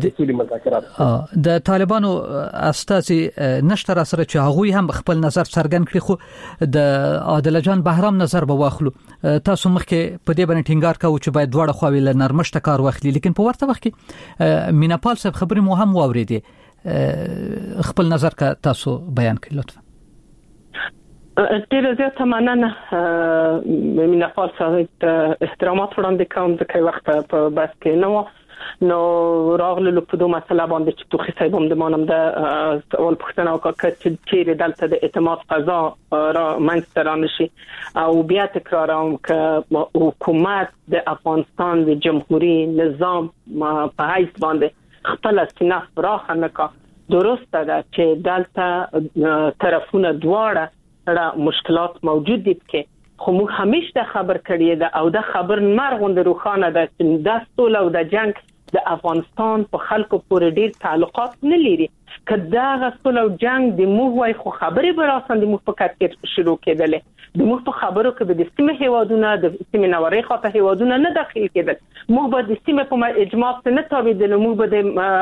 د طالبانو استازي نشته را سره چې هغه هم خپل نظر څرګند کړي خو د عادل جان بهرام نظر به واخلو. تاسو مخکې په دې باندې ټینګار کاوه چې باید دواړه خواوې له نرمښت کار واخلي لیکن په ورته وخت کې میناپال صاحب خبرې مو هم واوریدي خپل نظر کا تاسو بیان کړئ لطفا. ډیره زیاته مننه میناپال صاحب احترامات وړاندې کوم ځکه وخت په بس کې نو راغله په دوه مسله باندې چې توخي صاحب هم د مانم د اول پښتنه او چې دلته د اعتماد فضا را منځته رانشي او بیا تکراروم که حکومت د افغانستان د جمهوریت نظام په حیث باندې خپل سینه فراخ نه کا درسته ده چې دلته طرفونه دواړه را مشکلات موجود دي کې خو موږ همیشه خبر کړی ده او دا خبر مرغوند روخانه ده چې د سول او د جنگ د افغانستان په خلکو پورې ډیر تعلقات نه لري. کدا غسل او جنگ د موږ وای خو خبرې براسن د موږ په کټ شروع کېدل د موږ په خبرو کې د سیمه هیوادونه د سیمه نوري خاطر هیوادونه نه داخل کېدل موږ به د سیمه په اجماع نه تابعیدل موږ به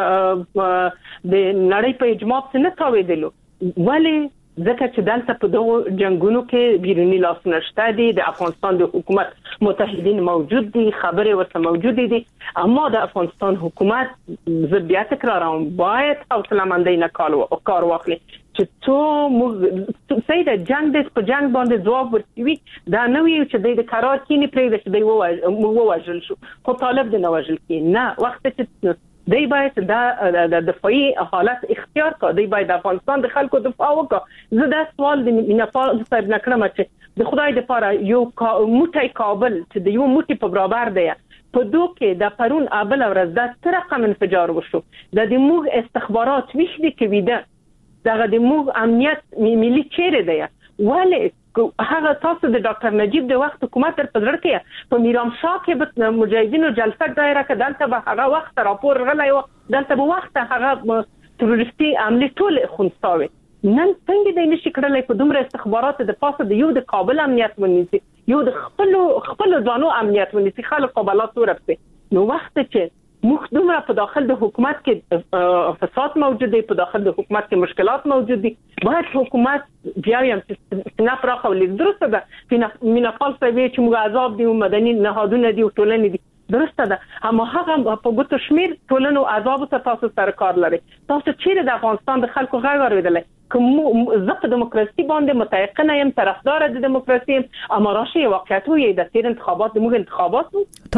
د نړۍ په اجماع نه تابعیدل ولی ځکه چې دلته په دغه جنگونو کې بیرونی لاسونه شته دي د افغانستان د حکومت متحدین موجود دي خبرې ورته موجود دي اما د افغانستان حکومت زبیات تکراروم باید حوصله مندۍ نه کار واخلي چې تو موږ سید جنگ د په جنگ باندې ځواب ورکوي دا نه وي چې د قرار کینی پرې د ووجل شو خو طالب د نوجل کې نه وخت چې دی باید د دفاعي حالت اختیار کړي دی باید د افغانستان د خلکو دفاع وکړي. زه دا سوال د میناپال صاحب نکړم چې د خدای لپاره یو موټی کابل چې د یو موټی په برابر دی په دوه کې د پرون ابل ورځ د تر رقم انفجار وشو د موږ استخبارات وښ دي کوي دغه د موږ امنیت ملي چیرې دی ولی هغه تاسو د ډاکټر نجیب د وخت حکومت تر پدړ کې په میرام شاه کې به مجاهدینو جلسه دایره کې دلته به هغه وخت راپور غلای و دلته به وخت هغه تروریستي عملي ټول خونساوي نن څنګه د نشي کړلای په دومره استخبارات د پاسه د یو د کابل امنیت ونیسي یو د خپل ځانو امنیت ونیسي خلک قبالات ورپسې نو وخت چې موږ دومره په داخل د حکومت کې فساد موجود دی، په داخل د حکومت کې مشکلات موجود دي. باید حکومت بیا یم نه پراخه ولې درسته ده مینا پال سوي چې موږ عذاب دي او مدني نهادونه دي او ټولنې دي، درسته ده، اما هغه په ګوتو شمیر ټولنو عذاب ته تاسو سره کار لري. تاسو چیرې د افغانستان د خلکو غږ اوریدلای؟ کوم زه په دیموکراسي باندې متيقنه یم، طرفدار د دیموکراسي یم، اما راشي واقعیت وي د تیر انتخابات موږ انتخابات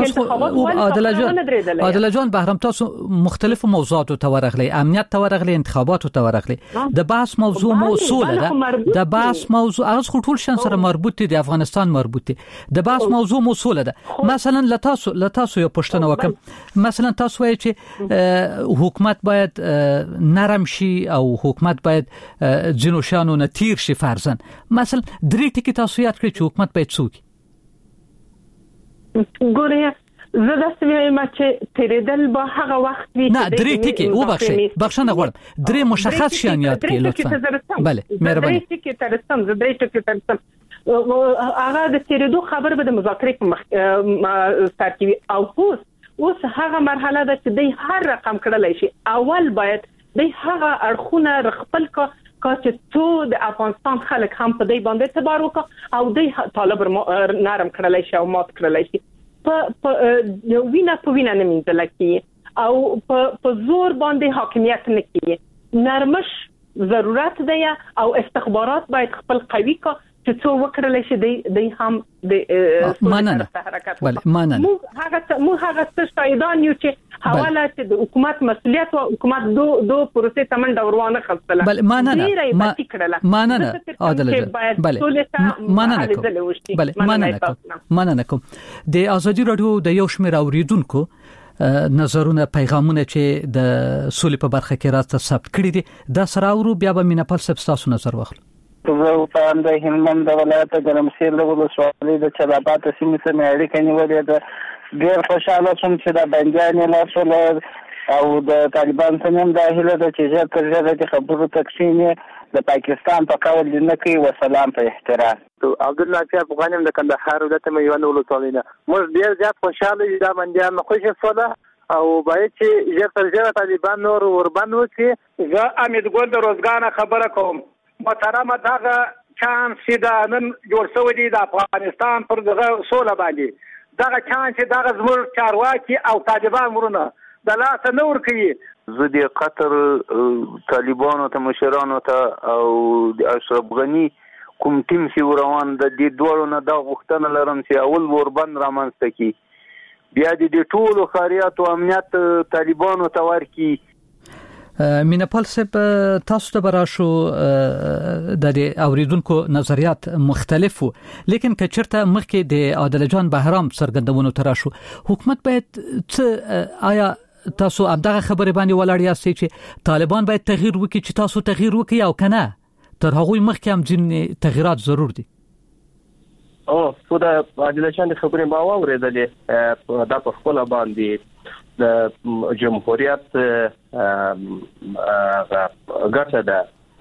عادل جان بهرام تاسو مختلف موضوعات ته ورغلي، امنیت ته ورغلي، انتخابات ته ورغلي، د بحث موضوع موصول ده، د بحث موضوع از خطول شان سره مربوط دي، د افغانستان مربوط دي، د بحث موضوع موصول ده. مثلا لتاسو یو پښتنه وکم، مثلا تاسو وایي چې حکومت باید نرم شي او حکومت باید جنو شانو نه تیر شي فرضاً. مثلا درې ټکي تاسو یاد کړئ چې حکومت باید څوک ګوریا زه داسې وایم چې تیرېدل به هغه وخت وي نه درې ټکي بخښنه غواړم، درې مشخص شیان یاد کړئ لطفا. بله مهرباني. درې ټکي ترسم هغه د تیرېدو خبر به د مذاکرې په مخ سر کې وي او اوس هغه مرحله ده چې دوی هر رقم کړلی شي. اول باید دوی هغه اړخونه خپل چې څو د افغانستان خلک هم په دې باندې اعتبار وکړي او دوی طالب نرم کړلی شي او مات کړلی شي. په وینا په وینا نه مینځل کېږي او په زور باندې حاکمیت نه کېږي. نرمش ضرورت دی او استخبارات باید خپل قوي چې څو وکړل شي دی هم د مننه. مو هغه څه شایدان یو چې حواله چې د حکومت مسؤلیت او حکومت دو پروسې تمن دورانه خپله. بله مننه عادل. بله مننه کوم. د ازادي رادیو د یو شمېر اوریدونکو نظرونه پیغامونه چې د سولې په برخه کې راته ثبت کړي دي دا سره اورو بیا به مینه پال تاسو نظر واخلو. زه په د هلمند ولایت ګرمسیر له ولسوالۍ د چلابات سیمې سره اړیکه نیولې ده. ډېر خوشاله شوم چې د بندیانو لاسو او د طالبان څخه هم داخله ده چې ژر تر ژره د خبرو تقسیم د پاکستان په قول نه کوي. وسلام په احترام. عبدالله افغانم د کندهار ولایت میوان ولسوالۍ نه موږ ډېر زیات خوشاله یو د بندیانو خوشی سوله او باید چې ژر تر ژره طالبان نور وربند وکړي. زه امید ګل د روزګان خبره کوم. محترمه دغه چانس چې دا نن جوړ شوی دی د افغانستان پر دغه سوله باندې، دغه چانس چې دغه زموږ چارواکي او طالبان ورونه د لاسه نه ورکوي. زه د قطر طالبانو ته مشرانو ته او د اشرف غني کوم ټیم چې روان د دې دوړو نه دا غوښتنه لرم چې اول وربند رامنځته کړي، بیا د ټولو خاریات او امنیت طالبانو ته ورکړي. مینه پال صاحب تاسو ته براشو د اوریدونکو نظریات مختلف وو، لیکن که چرته مخکې د عادل جان بهرام څرګندونو تراشو حکومت باید آیا تاسو همدغه خبرې باندې ولاړ یاستئ چې طالبان باید تغییر وکړي چې تاسو تغییر وکړي او کنه تر هغوی مخکې هم ځینې تغییرات ضرور دي؟ خو د عادل جان خبرې ما واورېدلې دا په خپل باندې د جمهوریت ګټه ده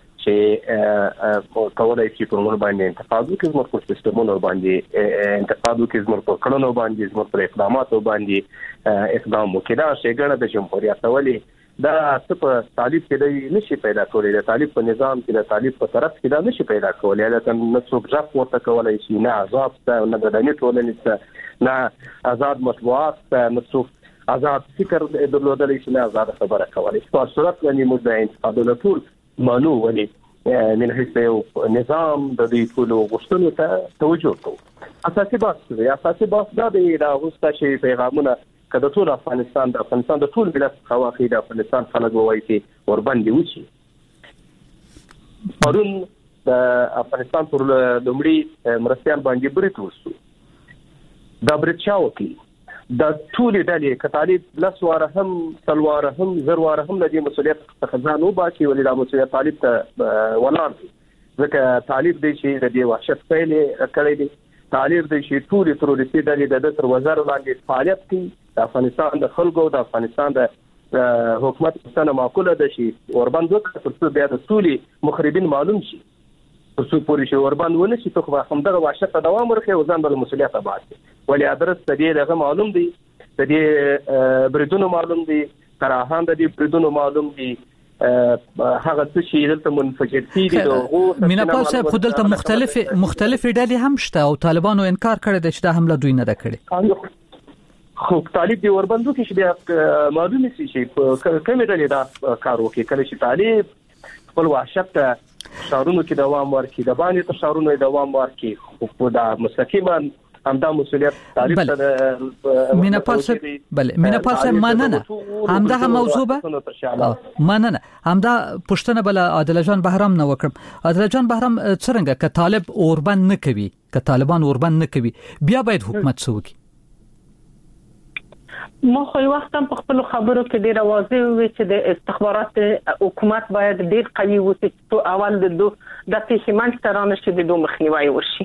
چې کولای شي په موږ باندې انتقاد وکړي، زموږ په سیستمونو باندې انتقاد وکړي، زموږ په کړنو باندې، زموږ په اقداماتو باندې اقدام وکړي. دا شی ګڼه د جمهوریت ولې دا څه په طالب کې دی نشي پیدا کولای، د طالب په نظام کې د طالب په طرف کې دا نشي پیدا کولای. دا نه څوک ځاپ ورته کولای شي، نه آزاد ته، نه مدني ټولنې ته، نه آزاد مطبوعات ته، نه څوک آزاد فکر درلودلی شي، نه آزاد خبره کولای شي. په صورت باندې موږ د انتقادونو ټول منو ولې من حيث یو نظام د دې ټول غوښتنو ته توجه کوو. اساسي بحث دا دی دا غوښته چې پیغامونه کله ټول افغانستان د ټول ملت خواخي د افغانستان خلک وایي چې ورباندې وشي. پرون د افغانستان پر لومړي مرستيال باندې برید وشو. دا برید چا وکړي؟ د ټول ډلې کتالب لسواره هم سلواره هم زرواره هم د مسؤلیت څخه ځان وباسي، ولې د مسؤلیت طالب ته ولاړ دي. ځکه طالب دی چې د دې وحشت پیل کړی دی، طالب دی چې ټول تروریستي ډلې د وزیر باندې فعالیت کوي. د افغانستان د خلکو د افغانستان د حکومت ستنه معقوله ده چې ورباند وکړي تر څو بیا د ټول مخربین معلوم شي، تر څو پورې چې ورباند ونه شي ته خو همدغه وحشت ته دوام ورکړي او ځان بل مسؤلیت اباسي. ولې ادرس دې دغه معلوم دی د دې بریدونو معلوم دي، کراهان د دې بریدونو معلوم دي، هغه څه چې دلته منفجر دي دغه میناپال صاحب خو دلته مختلف ډلې هم شته او طالبانو انکار کړی دی چې دا حمله دوی نه ده کړې. خو طالب دی وربندو کې چې بیا معلومه شي چې کومه ډلې دا کار وکړي. کله چې طالب خپل وحشت شارونو کې دوام ورکړي، د باندې تر شارونو دوام ورکړي، خو دا مستقیما همدا مسؤلیت طالب ته میناپال صاحب بله میناپال صاحب مننه همدا موضوع به مننه همدا پښتنه بل عادل جان بهرام نه وکړم. عادل جان بهرام څنګه ک طالب اوربند نه کوي، ک طالبان اوربند نه کوي، بیا باید حکومت سوکي؟ ما خو وخت هم په خپل خبرو کې ډیر واضح وي چې د استخبارات حکومت باید ډیر قوي وي چې اول د پیښمن ترانه شي د مخنیوي وشي،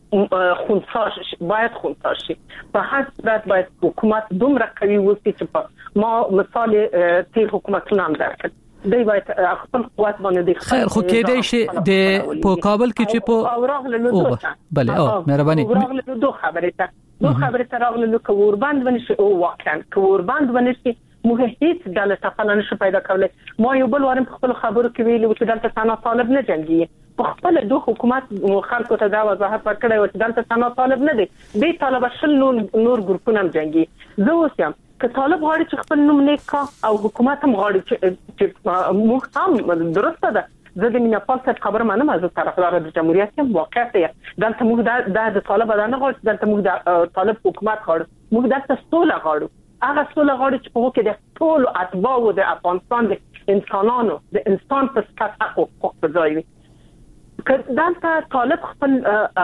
خونساش باید خونساش شي. په هر صورت باید حکومت دومره قوي وي چې ما مثال تیر حکومتونه هم درکړ دی باید خپل قوت باندې خیر خو کېدای شي د په کابل کې چې په اوراغله بله مهرباني اوراغله دوه خبرې ته راغله که وربند ونشي او واقعا که وربند ونشي موږ هیڅ ډول تفاهم نشو پیدا کولای. ما یو بل وارم په خپل خبرو کې ویلو چې دلته تنها طالب نه جنگي، په خپل دوه حکومت خلکو ته دا وضاحت ورکړی و چې دلته تنها طالب نه دی، د طالب شل نور ګروپونه هم جنگي. زه اوسم که طالب غواړي چې خپل نوم نیک کا او حکومت هم غواړي چې موږ هم درسته ده. زه د میناپال څخه خبر منم، از طرفدار د جمهوریت هم واقعیت دی. دلته موږ د طالب نه غواړو، دلته موږ د طالب حکومت غواړو، موږ دلته سوله غواړو. هغه سوله غواړي چې په وکه د ټول اتباع د افغانستان د انسانانو د انسان په ستاسو حقوق په ځای وي. که دلته طالب خپل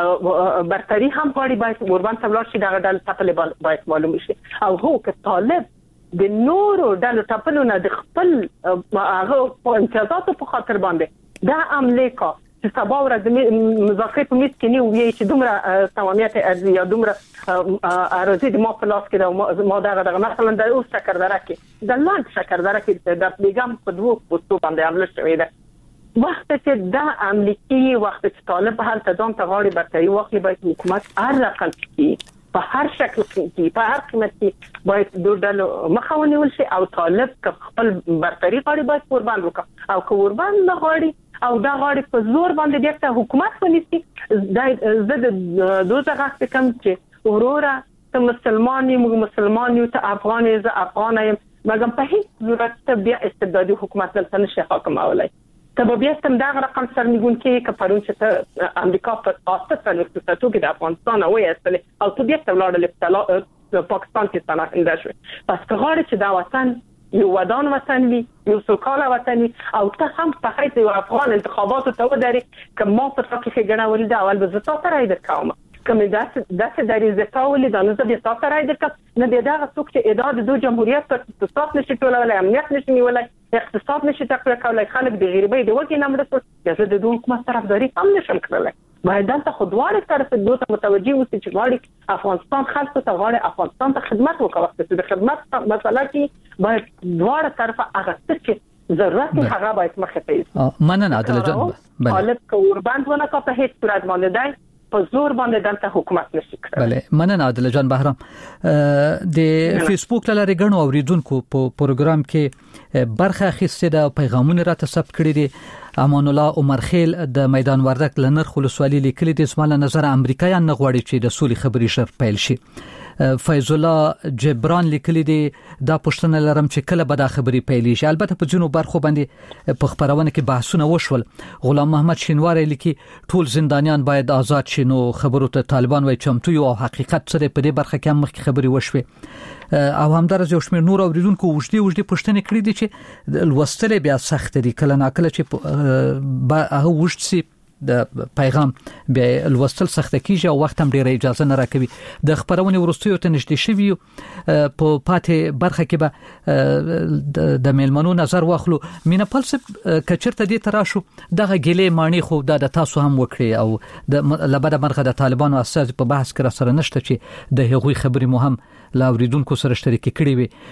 برتری هم غواړي باید وربند تبلار شي، دغه ډول طالبان باید معلوم شي. او هو که طالب د نورو ډلو ټاپلو نه د خپل هغه په امتیازاتو په خاطر باندې دا عمله کا چې سبا ورځ د مذاکرې په میز کې نه وي چې دومره تمامیت ارزي یا دومره ارزي د ما په لاس کې دا ما دغه مثلا د اوس شکردره کې د لاند شکردره کې د بیګم په دوه پوسټو باندې عمله شوې ده. وخت چې دا امریکي وخت چې طالب هلته ځان ته غاړي برتري واخلي باید حکومت هر رقم کې په هر شکل کې په هر قیمت کې باید دوه ډلو مخاوني ولشي او طالب خپل برتري غاړي باید قربان وکړي او که قربان نه غاړي او دا غاړي په زور باندې دغه حکومت ونیسي دا زه د دوه څخه کم چې اورورا ته مسلمان یو ته افغان یو ته افغان یم مګر په هیڅ صورت ته بیا استبدادي حکومت دلته نشي حاکمولای. ته بیا هم دا رقم سرنګون کې کپرون چې امریکا په اساسه نقطه کې د افغانستان او یې او ته بیا ولاړل په پاکستان کې څنګه انداز شو. پس که غواړي چې دا وطن یو ودان وطن وي، یو سوکاله وطن وي او ته هم په حیث یو افغان انتخاباتو ته ودرې که ما په تاکي کې ګڼول دا اول به زه تاسو راځي درکوم کوم داسې دریزه تاولې د نظر د تاسو راځي درک نه دی دا څوک چې اداره د جمهوریت پر اقتصاد نشي ټولولای، امنیت نشي نیولای، اقتصاد نشي تقویه کولای، خلک د غریبۍ د وګړي نمرته چې د دوه حکومت طرفداري هم نشم کولای. باید دلته خودواره طرف دوه متوجي اوسي چې غواړي افغانستان خلکو ته غواړي افغانستان ته خدمت وکړي. چې د خدمت مسله کې باید دواړه طرفه هغه څه ضرورت هغه باید مخه ته مننه عادل جان. طالب کوربند ونه کا په هیڅ صورت باندې دی په زور باندې دلته حکومت نشي کړی. بله مننه عادل جان بهرام. د فیسبوک لاره غنو اوریدونکو په پروګرام کې برخه اخیسته د پیغامونه را ثبت کړي دي. امان الله عمر خیل د میدان وردک لنر خلصوالي لیکلي د اسماعیل نظر امریکایان نه غواړي چې د سولې خبري شر پیل شي. فیض الله جبران لیکلي دي دا پښتنه لرم چې کله به دا خبري پیل شي. البته په جنوب برخو باندې په خبرونه کې بحثونه وشول. غلام محمد شینواری لیکي ټول زندانیان باید آزاد شي. نو خبرو ته طالبان وایي چمتو یو حقیقت سره په دې برخه کې هم مخکې خبري وشوي او همدارس یو شمېر نور اوریدونکو وجدي پښتنه کړې دي چې لوستل بیا سخت دي کله ناکله چې هغه وشت سي د پیغام به لوستل سخت کیږي او وخت هم ډیره اجازه نه راکوي. د خبرونه ورستیو ته نشته شوی په پاتې برخه کې به د میلمنو نظر واخلو. میناپال صاحب کچرته دې تراشو دغه ګلې مانی خو د تاسو هم وکړي او د لبد مرغه د طالبانو اساس په بحث کې سره نشته چې د هغوی خبرې مهم لا اوریدونکو سره شریک کړي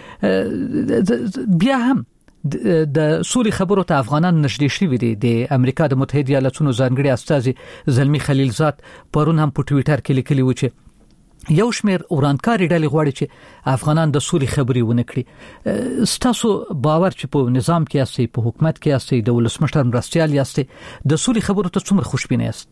وي. بیا هم د سولې خبرو ته افغانان نشدي شوي دي. د امریکا د متحده ایالاتونو ځانګړي استازي زلمی خلیلزاد پرون هم په ټوئیټر کې لیکلي و چې یو شمیر ورانکاري ډلې غواړي چې افغانان د سولې خبري ونه کړي. ستاسو باور چې په نظام کې یاستئ، په حکومت کې یاستئ، د ولسمشر مرستيال یاستئ، د سولې خبرو ته څومره خوشبینه یاست؟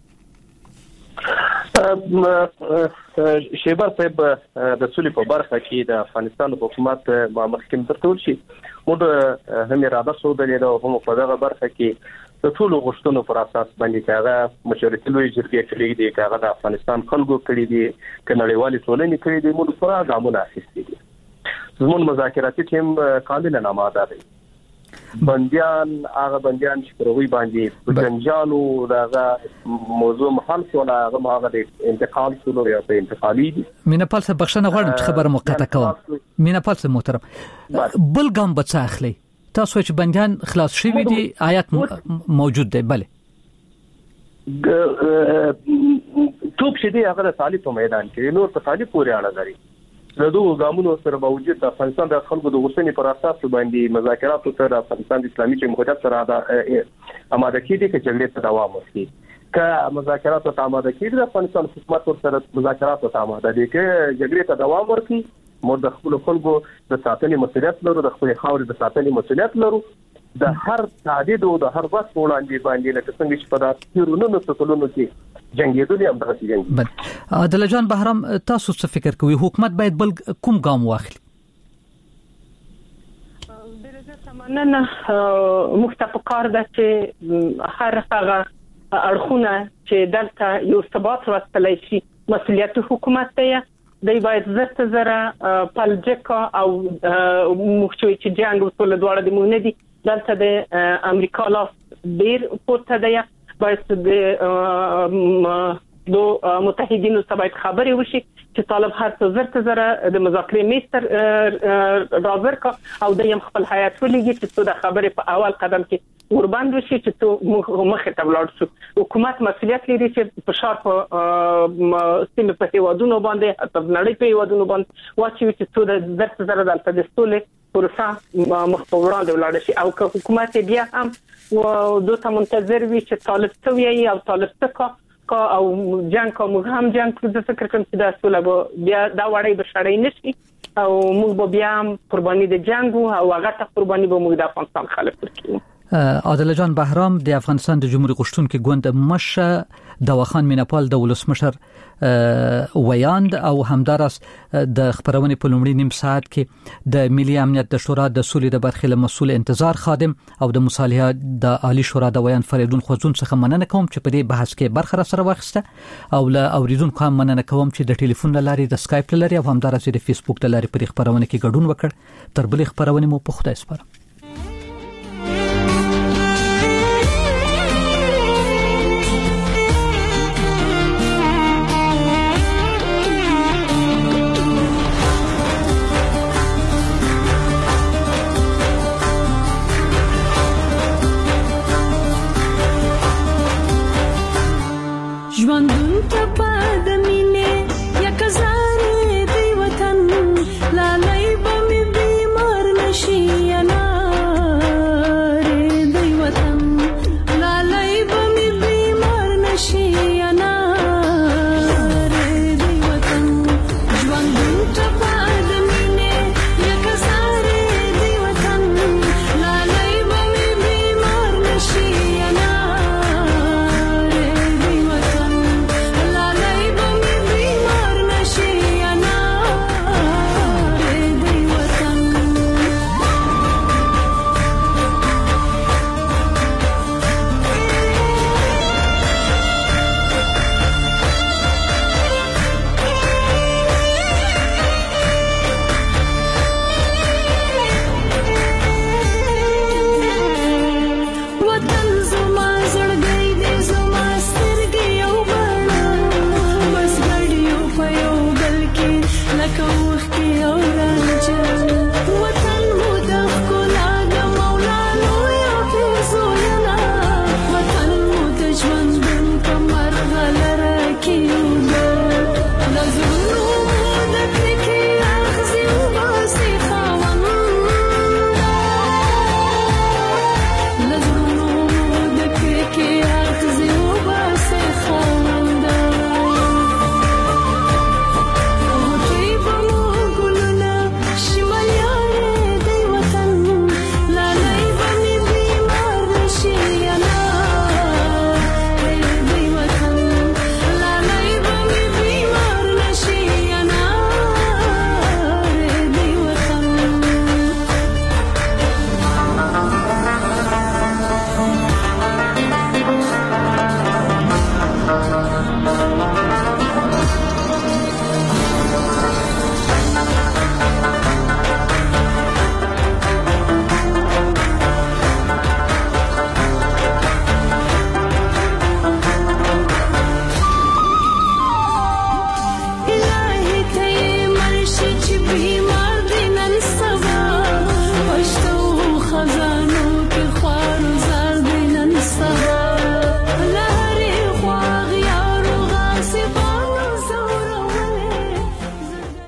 شیبر صاحب د سولې په برخه کې د افغانستان حکومت مخکې ترتول شي موږ هم اراده سو د لیدو هم په دغه برخه کې د ټول غوښتنو پر اساس باندې هغه مشورتي لوی جرګې کړې دي، هغه د افغانستان خلکو کړې دي، کنړیوالي ټولنې کړې دي، موږ پورا ګامونه اخیستي دي. زموږ مذاکراتي ټیم کامل ناماده دی. بنديان هغه بنديان چې پر وی باندې جنجالو دغه موضوع محل شول، هغه د انتقال شول یا په انتقالي دي. مینپال څخه بخښنه غواړم چې خبره مقطع کوم. مینپال څخه محترم بل ګام بچا اخلي تاسو چې بنديان خلاص شوي دي، آیات موجود دی. بله توپ شدي هغه د طالب په میدان کې نور په طالب پورې اړه لري. د دوه ګامونو سره باوجود د افغانستان د خلکو د غوښتنې پر اساس باندې مذاکرات سره افغانستان د اسلامي جمهوریت سره آماده کیدي چې جګړې ته دوام ورکړي. که مذاکرات ته آماده کیدي د افغانستان حکومت سره مذاکرات ته آماده دي چې جګړې ته دوام ورکړي. موږ د خپل خلکو د ساتنې مسؤلیت لرو، د خپل خاورې د ساتنې مسؤلیت لرو. د هر تعدید او د هر وخت وړاندې باندې لکه څنګه چې په داسې رونو څکلونو کې جنگیدل هم دغه جنگ. عادل جان بهرام تاسو څه فکر کوئ حکومت باید بل کوم ګام واخلي؟ مننه. مختفقار ده چې هر هغه اړخونه چې دلته یو ثبات راستلای شي مسؤلیت حکومت دی. دی باید زره پالجکا او مخچوي چې جنگ وسول دواړه د مونږ نه دي. دلته د امریکا لاس ډیر پورته دی. باید د متحدینو سره باید خبرې وشي چې طالب هر څه زره د مذاکرې میستر راځر کا او د یم خپل حیات ولګي چې څه د خبرې په اول قدم کې ورباند وشي چې ته مخه ته ولاړ شو. حکومت مسؤلیت لري چې فشار په سیمه په هیوادونو باندې په نړۍ په هیوادونو باندې واچوي چې څه د زره دلته د ستولې پروسه مخبران د ولاړ شي. او که حکومت بیا هم دوته منتظر وي چې طالب څه وي او طالب څه او جنگ کوم هم جنگ د فکر کوم چې د سوله بیا دا وړي بشړې نشي او موږ بیا قرباني د جنگ او هغه ته قرباني به موږ د افغانستان خلک ورکړو. عادل جان بهرام د افغانستان د جمهوریت غوښتونکو ګوند مشه دواخان مینپال د ولسمشر ویاند او همدارس د خبرونه په لومړي نیم ساعت کې د ملي امنیت د شورا د سولې د برخې له مسول انتظار خادم او د مصالحه د عالی شورا د ویاند فریدون خوځون څخه مننه کوم چې په دې بحث کې برخه سره واخیسته او له اوریدونکو هم مننه کوم چې د ټلیفون لارې د اسکایپ لارې او همدارس د فیسبوک لارې په خبرونه کې ګډون وکړ. تر بلې خبرونه مو په خدای سپارم. ژوندون ته پد مینه یک زاره دی وطن لالای بمی بیمار نشی اناره دی وطن لالای بمی بیمار نشی اناره دی وطن ژوندون ته پد مینه یک زاره دی وطن لالای بمی بیمار نشی like a